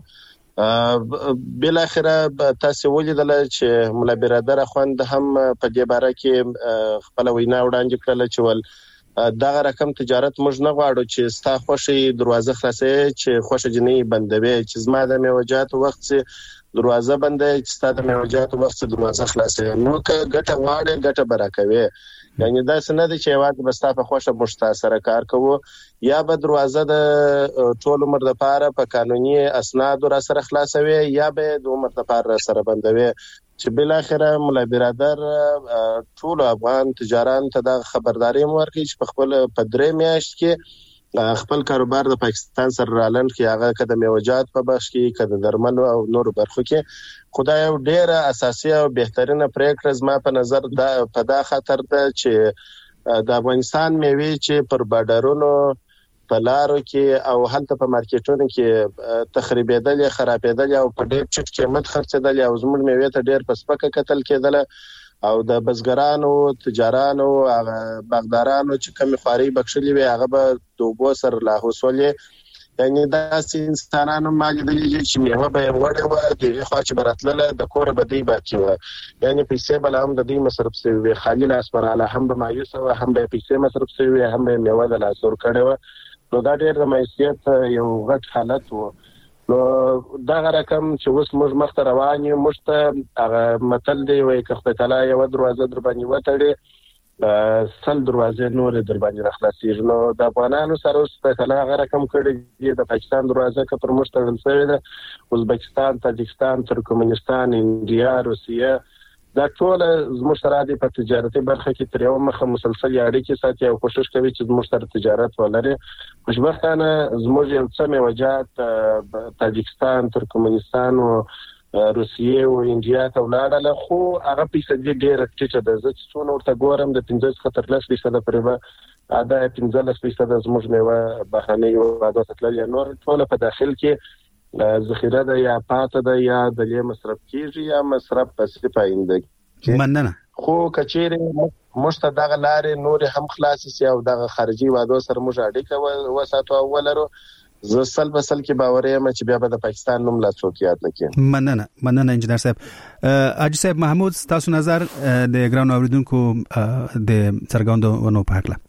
بل اخره تاسو ولیدل چې مولا برادر خوند هم په دې باره کې خپل وینا وړاندې کړل چې ول دغه رقم تجارت موږ نه غواړو چې ستا خوشي دروازه خلاصي چې خوشي جنې بندوي چې زما د میوجات وخت دروازه بندې چې ستا د میوجات وخت دروازه خلاصي نو که ګټه واړه ګټه برکوي یعنی دا څنګه د چې واده بستا په خوشا مشتاق کار کوو یا به دروازه د ټول عمر لپاره په قانوني اسناد را سره خلاصوي یا به د عمر لپاره سره بندوي چې بل اخره مولا برادر ټول افغان تجاران ته د خبرداري ورکړي چې په خپل پدری میاشت کې خپل کاروبار د پاکستان سره رالند کې هغه کده میوجات په بخش کې کده درملو او نور برخو کې خدای یو ډیره اساسي او بهترینه پریکړه زما په نظر دا په دا خاطر ده چې د افغانستان میوه چې پر بارډرونو په لارو کې او هلته په مارکیټونو کې تخریبېدل یا خرابېدل او په ډېر چټ قیمت خرڅېدل او زموږ میوه ته ډېر پسپکه قتل کېدل او د بزګرانو تجارانو هغه باغدارانو چې کمی خواري بخښلې وي هغه به دوبو سر لا هوسولې یعنی دا انسانانو مالي دلې چې میوه به وړه و د خو چې براتله د کور بدی باقي و یعنی پیسې بل هم د دې مصرف سوي خالي لاس پر اعلی هم به مایوس او هم به پیسې مصرف سوي هم به میوه د لاس ور کړو نو دا ډېر د مایسیت یو غټ حالت و نو دا رقم چې اوس موږ مخته روان یو مشته هغه متل دی وای که خپل تعالی یو دروازه در باندې وټړي سل دروازه نور در باندې راخلاصي نو د افغانانو سره اوس په تعالی هغه رقم کړي د پاکستان دروازه که پر مشته ولسوي ده ازبکستان تاجکستان ترکمنستان انډیا روسیه دا ټول زموږ سره د تجارتي برخه کې تر یو مخه مسلسل اړیکې ساتي او کوشش کوي چې زموږ سره تجارت ولري خوشبختانه زموږ یو څه میوجات تاجکستان ترکمنستان او روسیه او انډیا ته ولاړل خو هغه پیسې ډېر ټیټه ده چې څونه ورته ګورم د پنځه څخه لس فیصد پرې ادا پنځه لس فیصد زموږ میوه بهرنۍ واردات تلل نور ټول په داخل کې ذخیره ده یا پاته ده یا د لې مصرف کیږي یا مصرف پسې پاینده مننه خو کچېره مشته دغه لارې نور هم خلاص سي او دغه خارجي وادو سره موږ اړیکه وساتو ولرو زه سل بسل کې باور یم چې بیا به د پاکستان نوم لا څوک یاد نه کړي. مننه مننه انجنیر صاحب. حاجی صاحب محمود تاسو نظر د ګران اوریدونکو د څرګندونو په اړه؟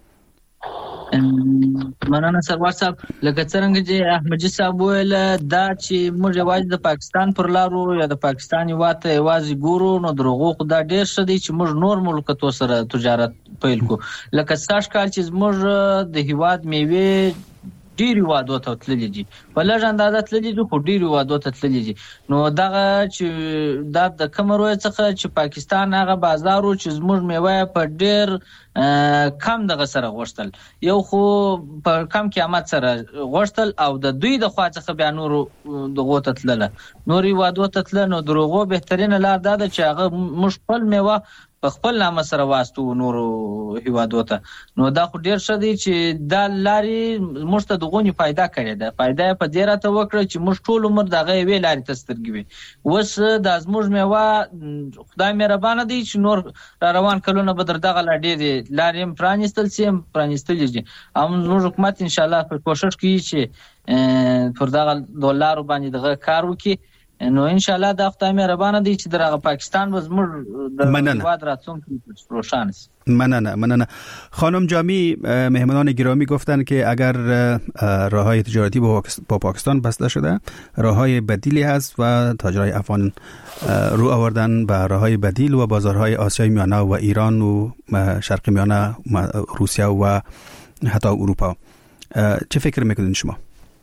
مننه سروار صاحب. لکه څنګه چې احمدجي صاحب ویل دا چې موږ یوازې د پاکستان پر لارو یا د پاکستان یواته یوازې ګورو نو دروغو خدا ډیر ښه دی چې موږ نور ملکونو سره تجارت پیل کو. لکه ساش کال چې موږ د هیواد میوه ډیر وادو ته تللی دي په لږ اندازه تللی دي خو ډیر وادو ته تللی دي. نو دغه چې دا د کمروي څخه چې پاکستان هغه بازارو چې زموږ میوه په ډیر کم دغه سره غوښتل یو خو په کم قیمت سره غوښتل او د دوی د خوا څخه بیا نور دغه ته تلله نوري وادو ته تلله. نو دروغو بهترین لار دا ده چې هغه موږ خپل میوه په خپل نامه سره واسطو نور هیوادو ته. نو دا خو ډیر ښه دی چې دا لاري موږ ته دغونی فائدہ کړی ده. فائدہ په دې راته وکړه چې موږ ټول عمر دغه وی لاري ته سترګې وي. اوس د زموږ میوه خدای مهربانه دی چې نور را روان کلونه به در دغه لا ډېرې لارې پرانیستل سي پرانیستل دي. هم زموږ حکومت ان شاء الله په کوشش کوي چې پر دغه دولارو باندې دغه کار وکړي. نو ان شاء الله دا خدای مهربانه دی چې درغه پاکستان و زموږ د هیواد راتلونکی روشن است. مننه مننه. خانم جامی مهمانان گرامی گفتن که اگر راههای تجارتی با پاکستان بسته شده راههای بدیلی هست و تاجرای افغان رو آوردن به راههای بدیل و بازارهای آسیای میانه و ایران و شرق میانه روسیه و حتی اروپا. چه فکر میکنین شما؟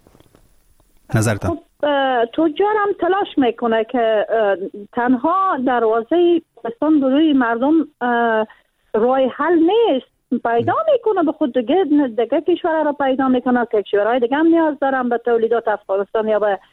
نظرتان؟ تجار هم تلاش میکنه که تنها دروازه پاکستان بروی مردم راه حل نیست، پیدا میکنه به خود دیگه دیگه کشور را پیدا میکنه که کشورهای دیگه هم نیاز دارن به تولیدات افغانستان یا به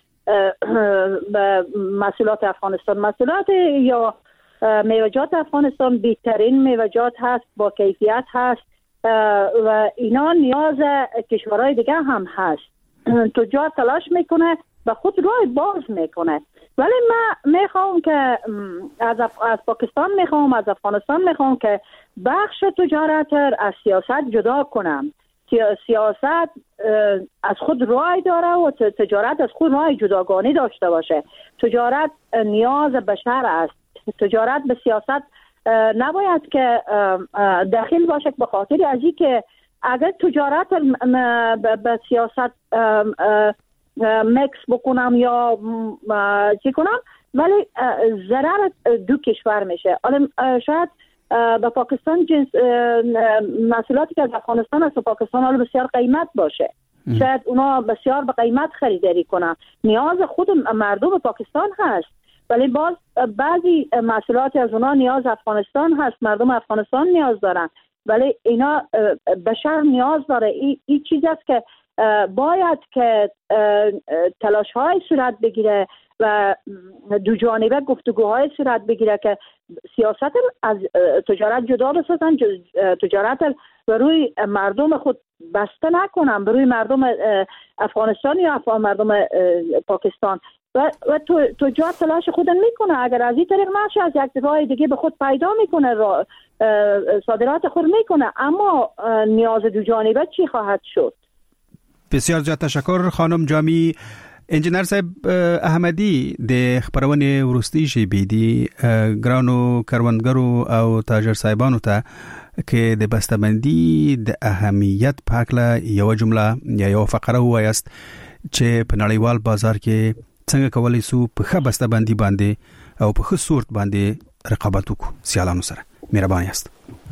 به محصولات افغانستان. محصولات یا میوه‌جات افغانستان بهترین میوه‌جات هست، با کیفیت هست و اینا نیاز کشورهای دیگه هم هست. تجار تلاش میکنه به خود راه باز میکنه. ولی من میخوام که از, اف... از پاکستان میخوام از افغانستان میخوام که بخش تجارت از سیاست جدا کنم. سیاست از خود راه داره و تجارت از خود راه جداگانه داشته باشه. تجارت نیاز بشر است. تجارت به سیاست نباید که داخل باشه به خاطر از این که اگر تجارت به سیاست مکس بکنم یا چی کنم ولی ضرر دو کشور میشه. حالا شاید به پاکستان جنس محصولاتی که از افغانستان است و پاکستان حالا بسیار قیمت باشه، شاید اونا بسیار به قیمت خریداری کنن، نیاز خود مردم پاکستان هست، ولی باز بعضی محصولاتی از اونا نیاز افغانستان هست، مردم افغانستان نیاز دارن، ولی اینا بشر نیاز داره. این ای چیز است که باید که تلاش های صورت بگیره و دو جانبه گفتگوهای صورت بگیره که سیاست از تجارت جدا بسازن، تجارت به روی مردم خود بسته نکنن، به روی مردم افغانستان یا افغان مردم پاکستان و, و تجار تلاش خود میکنه. اگر از این طریق نشه از یک راه دیگه به خود پیدا میکنه، صادرات خود میکنه، اما نیاز دو جانبه چی خواهد شد؟ بسیار زیاد تشکر خانم جامی. انجینر صاحب احمدی د خبرونه ورستی شي بيدي ګرانو کروندګرو او تاجر صاحبانو ته کې د بسته‌بندي د اهمیت په اړه یو جمله یا یو فقره وایست چې په نړیوال بازار کې څنګه کولای شو په ښه بسته‌بندي باندې او په ښه صورت باندې رقابت وکړو سیالانو سره. مهربان یاست.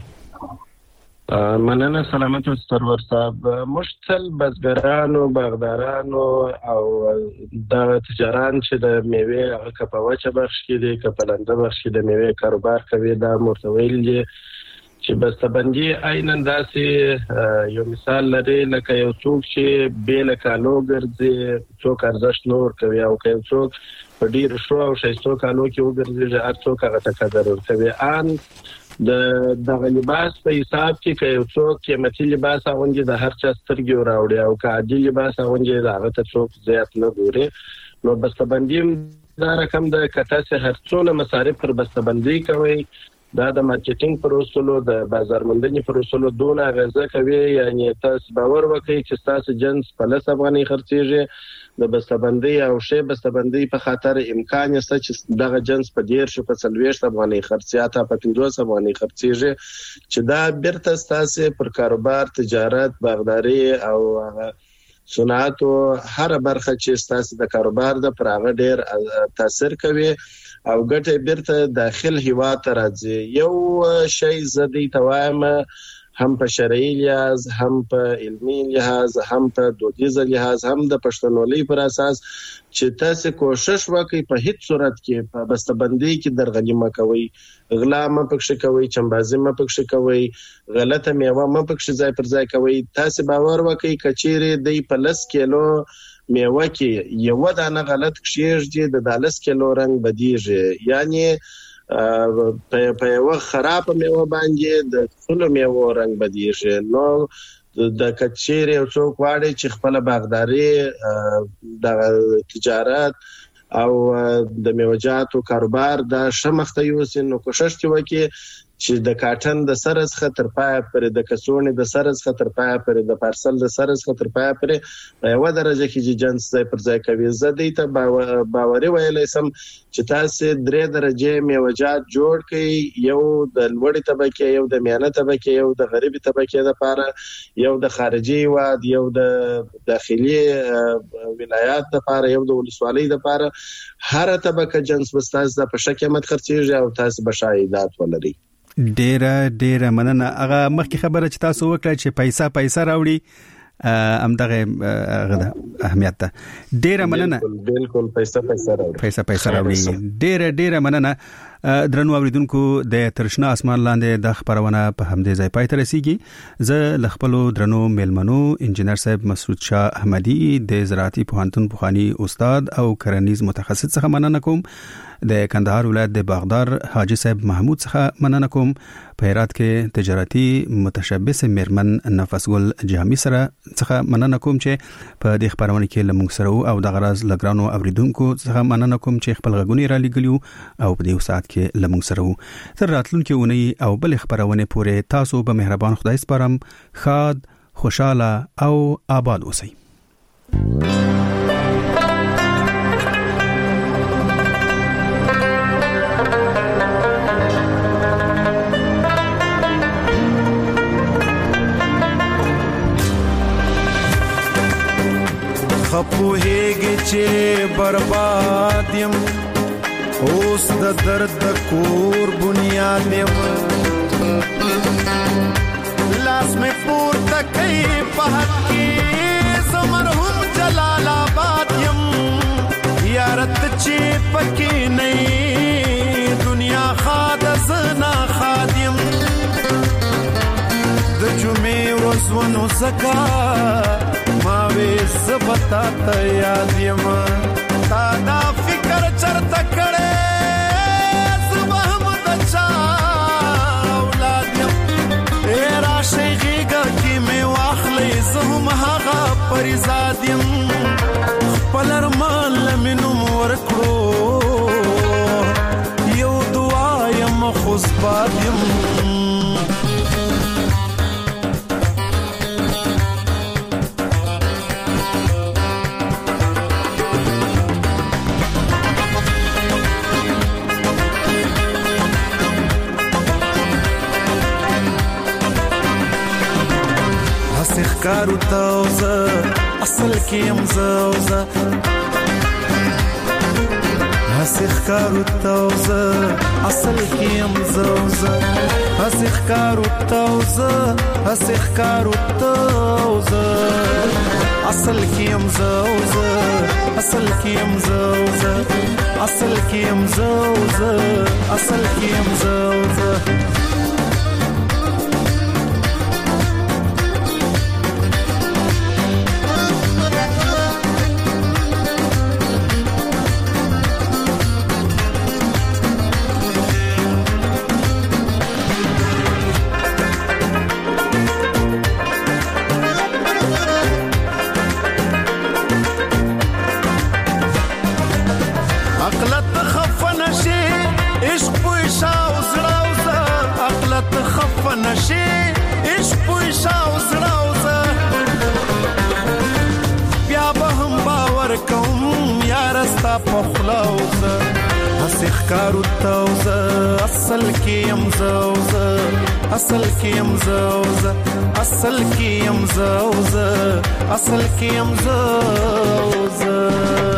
مننه. سلامت اوسئ سرور صاحب. مشتل بزګرانو باغدارانو او د تجاران چې د میوه کپاوچه بخش کې دي کپلنده بخش کې د میوه کاروبار کوي دا مرتویل دي چې بسته‌بندي عیناً داسې یو مثال لري لکه یو څوک چې بیل کالو ګرځي څوک ارزښت نور کوي او که څوک په ډیر شو او شایستو کالو کې وګرځي هر څوک هغه ته قدر ورکوي. ان د دغه لباس په حساب کې که یو څوک قیمتي لباس اغوندي د هر چا سترګې وراوړي او که عادي لباس اغوندي د هغه ته څوک زیات نه ګوري. نو بسته‌بندي دا رقم د که تاسې هر څونه مصارف پر بسته‌بندي کوئ دا د مارکیټینګ پر اصولو د بازارموندنې پر اصولو دونه غزه کوي، یعنی تاسو باور وکړئ چې تاسو جنس په لس افغانۍ خرڅیږي، د بسته‌بندۍ او شی بسته‌بندۍ په خاطر امکان یې چې دغه جنس په ډیر شو په څلوېښت افغانۍ خرڅیاته په پنځوس افغانۍ خرڅیږي، چې دا بیرته تاسو پر کاروبار، تجارت، باغداري او صنعت او هر برخه چې تاسو د کاروبار د پراغه ډیر تاثیر کوي او ګټه بیرته داخل هیواد ته راځي. یو شی زدي توایم هم په شرعي لحاظ، هم په علمي لحاظ، هم په دودیز لحاظ، هم د پښتونولۍ پر اساس چې تاسو کوشش وکړئ په هیڅ صورت کې په بسته‌بندۍ کې درغلي مکوئ، غلا مه پکښې کوئ، چمبازي مه پکښې کوئ، غلطه میوه مه پکښې ځای پر ځای کوئ. تاسو باور وکړئ که چیرې دی په لس کیلو میوه کې یو دانه غلط کښېږدي د دالس کیلو رنګ بدیږي، یعنی په یو خراب میوه باندې د ټولو میوه رنګ بدیږي. نو د کچیر یو څوک واړي چې خپل باغداري، د تجارت او د میوه‌جاتو کاروبار د شمخته یوسي، نو کوشش وکړي چې د کاټن د سرز خطر پای پر د کسونې د سرز خطر پای پر د پارسل د سرز خطر پای پر په یو درجه کې چې جنس ځای پر ځای کوي. زدي ته باوري ویلې سم چې تاسو درې درجه میوه‌جات جوړ کړئ، یو د لوړې طبقه، یو د میانه طبقه، یو د غریبي طبقه لپاره، یو د خارجي هیواد، یو د داخلي ولایات لپاره، یو د ولسوالۍ لپاره. هر طبقه جنس بستاز د په شکه مت خرڅیږي او تاسو بشایدات ولري. ډیره ډیره مننه. هغه مخکې خبره چې تاسو وکړه چې پیسې پیسې راوړي ام دغه غدا اهمیت ده. ډیره مننه. بالکل پیسې پیسې راوړي. پیسې پیسې راوړي. ډیره ډیره مننه. درنو اوریدونکو، د ترشنا اسمان لاندې د خبرونه په همدې ځای پای ته رسیږي. زه ل خپل درنو میلمنو انجنیر صاحب مسعود شاه احمدي د زراعتي پوهنتون پوخانی استاد او کرنیز متخصص څخه مننه کوم. د کندهار ولایت د باغدار حاجی صاحب محمود څخه مننه کوم. په هرات کې تجارتي متشبث میرمن نفس ګل جامي سره څخه مننه کوم چې په دې خبرونه کې لمونږ سره او د غراز لګرانو اوریدونکو څخه مننه کوم چې خپل غږونه را لګلیو او په دې ساعت کې لمونږ سره. تر راتلونکي اونۍ او بل خبرونه پورې تاسو به مهربان خدای سپارم. خاد، خوشاله او آباد اوسئ. خپوهیږي چې برباد یم، اوس د درد د کور بنیاد یم، لاس مې پورته کوي په حق کې زه مرحوم جلال آباد یم. یارت چې پکې نه دنیا خاد زنا خاد یم، د جمعې ورځ ونو زکا ما وې زبتا ته یاد یم. تا دا فکر چرته کړې زما هم د چا اولاد یم. ای راشئ غېږه کې مې واخلئ زه هم هغه پریزاد یم. خپل ارمان له مې نوم ورکړو یو دعا یم خو زباد یم. کارو تاوزه اصل کې امزاوزه هسخ کارو تاوزه اصل کې امزاوزه هسخ کارو تاوزه هسخ کارو تاوزه اصل کې امزاوزه اصل کې امزاوزه اصل کې امزاوزه اصل کې امزاوزه. عقلت خفنه شي عشق پوي شاو زړه پخلاوزه اسخ کارو توزه اصل کې يمزوزه اصل کې يمزوزه اصل کې يمزوزه اصل کې يمزوزه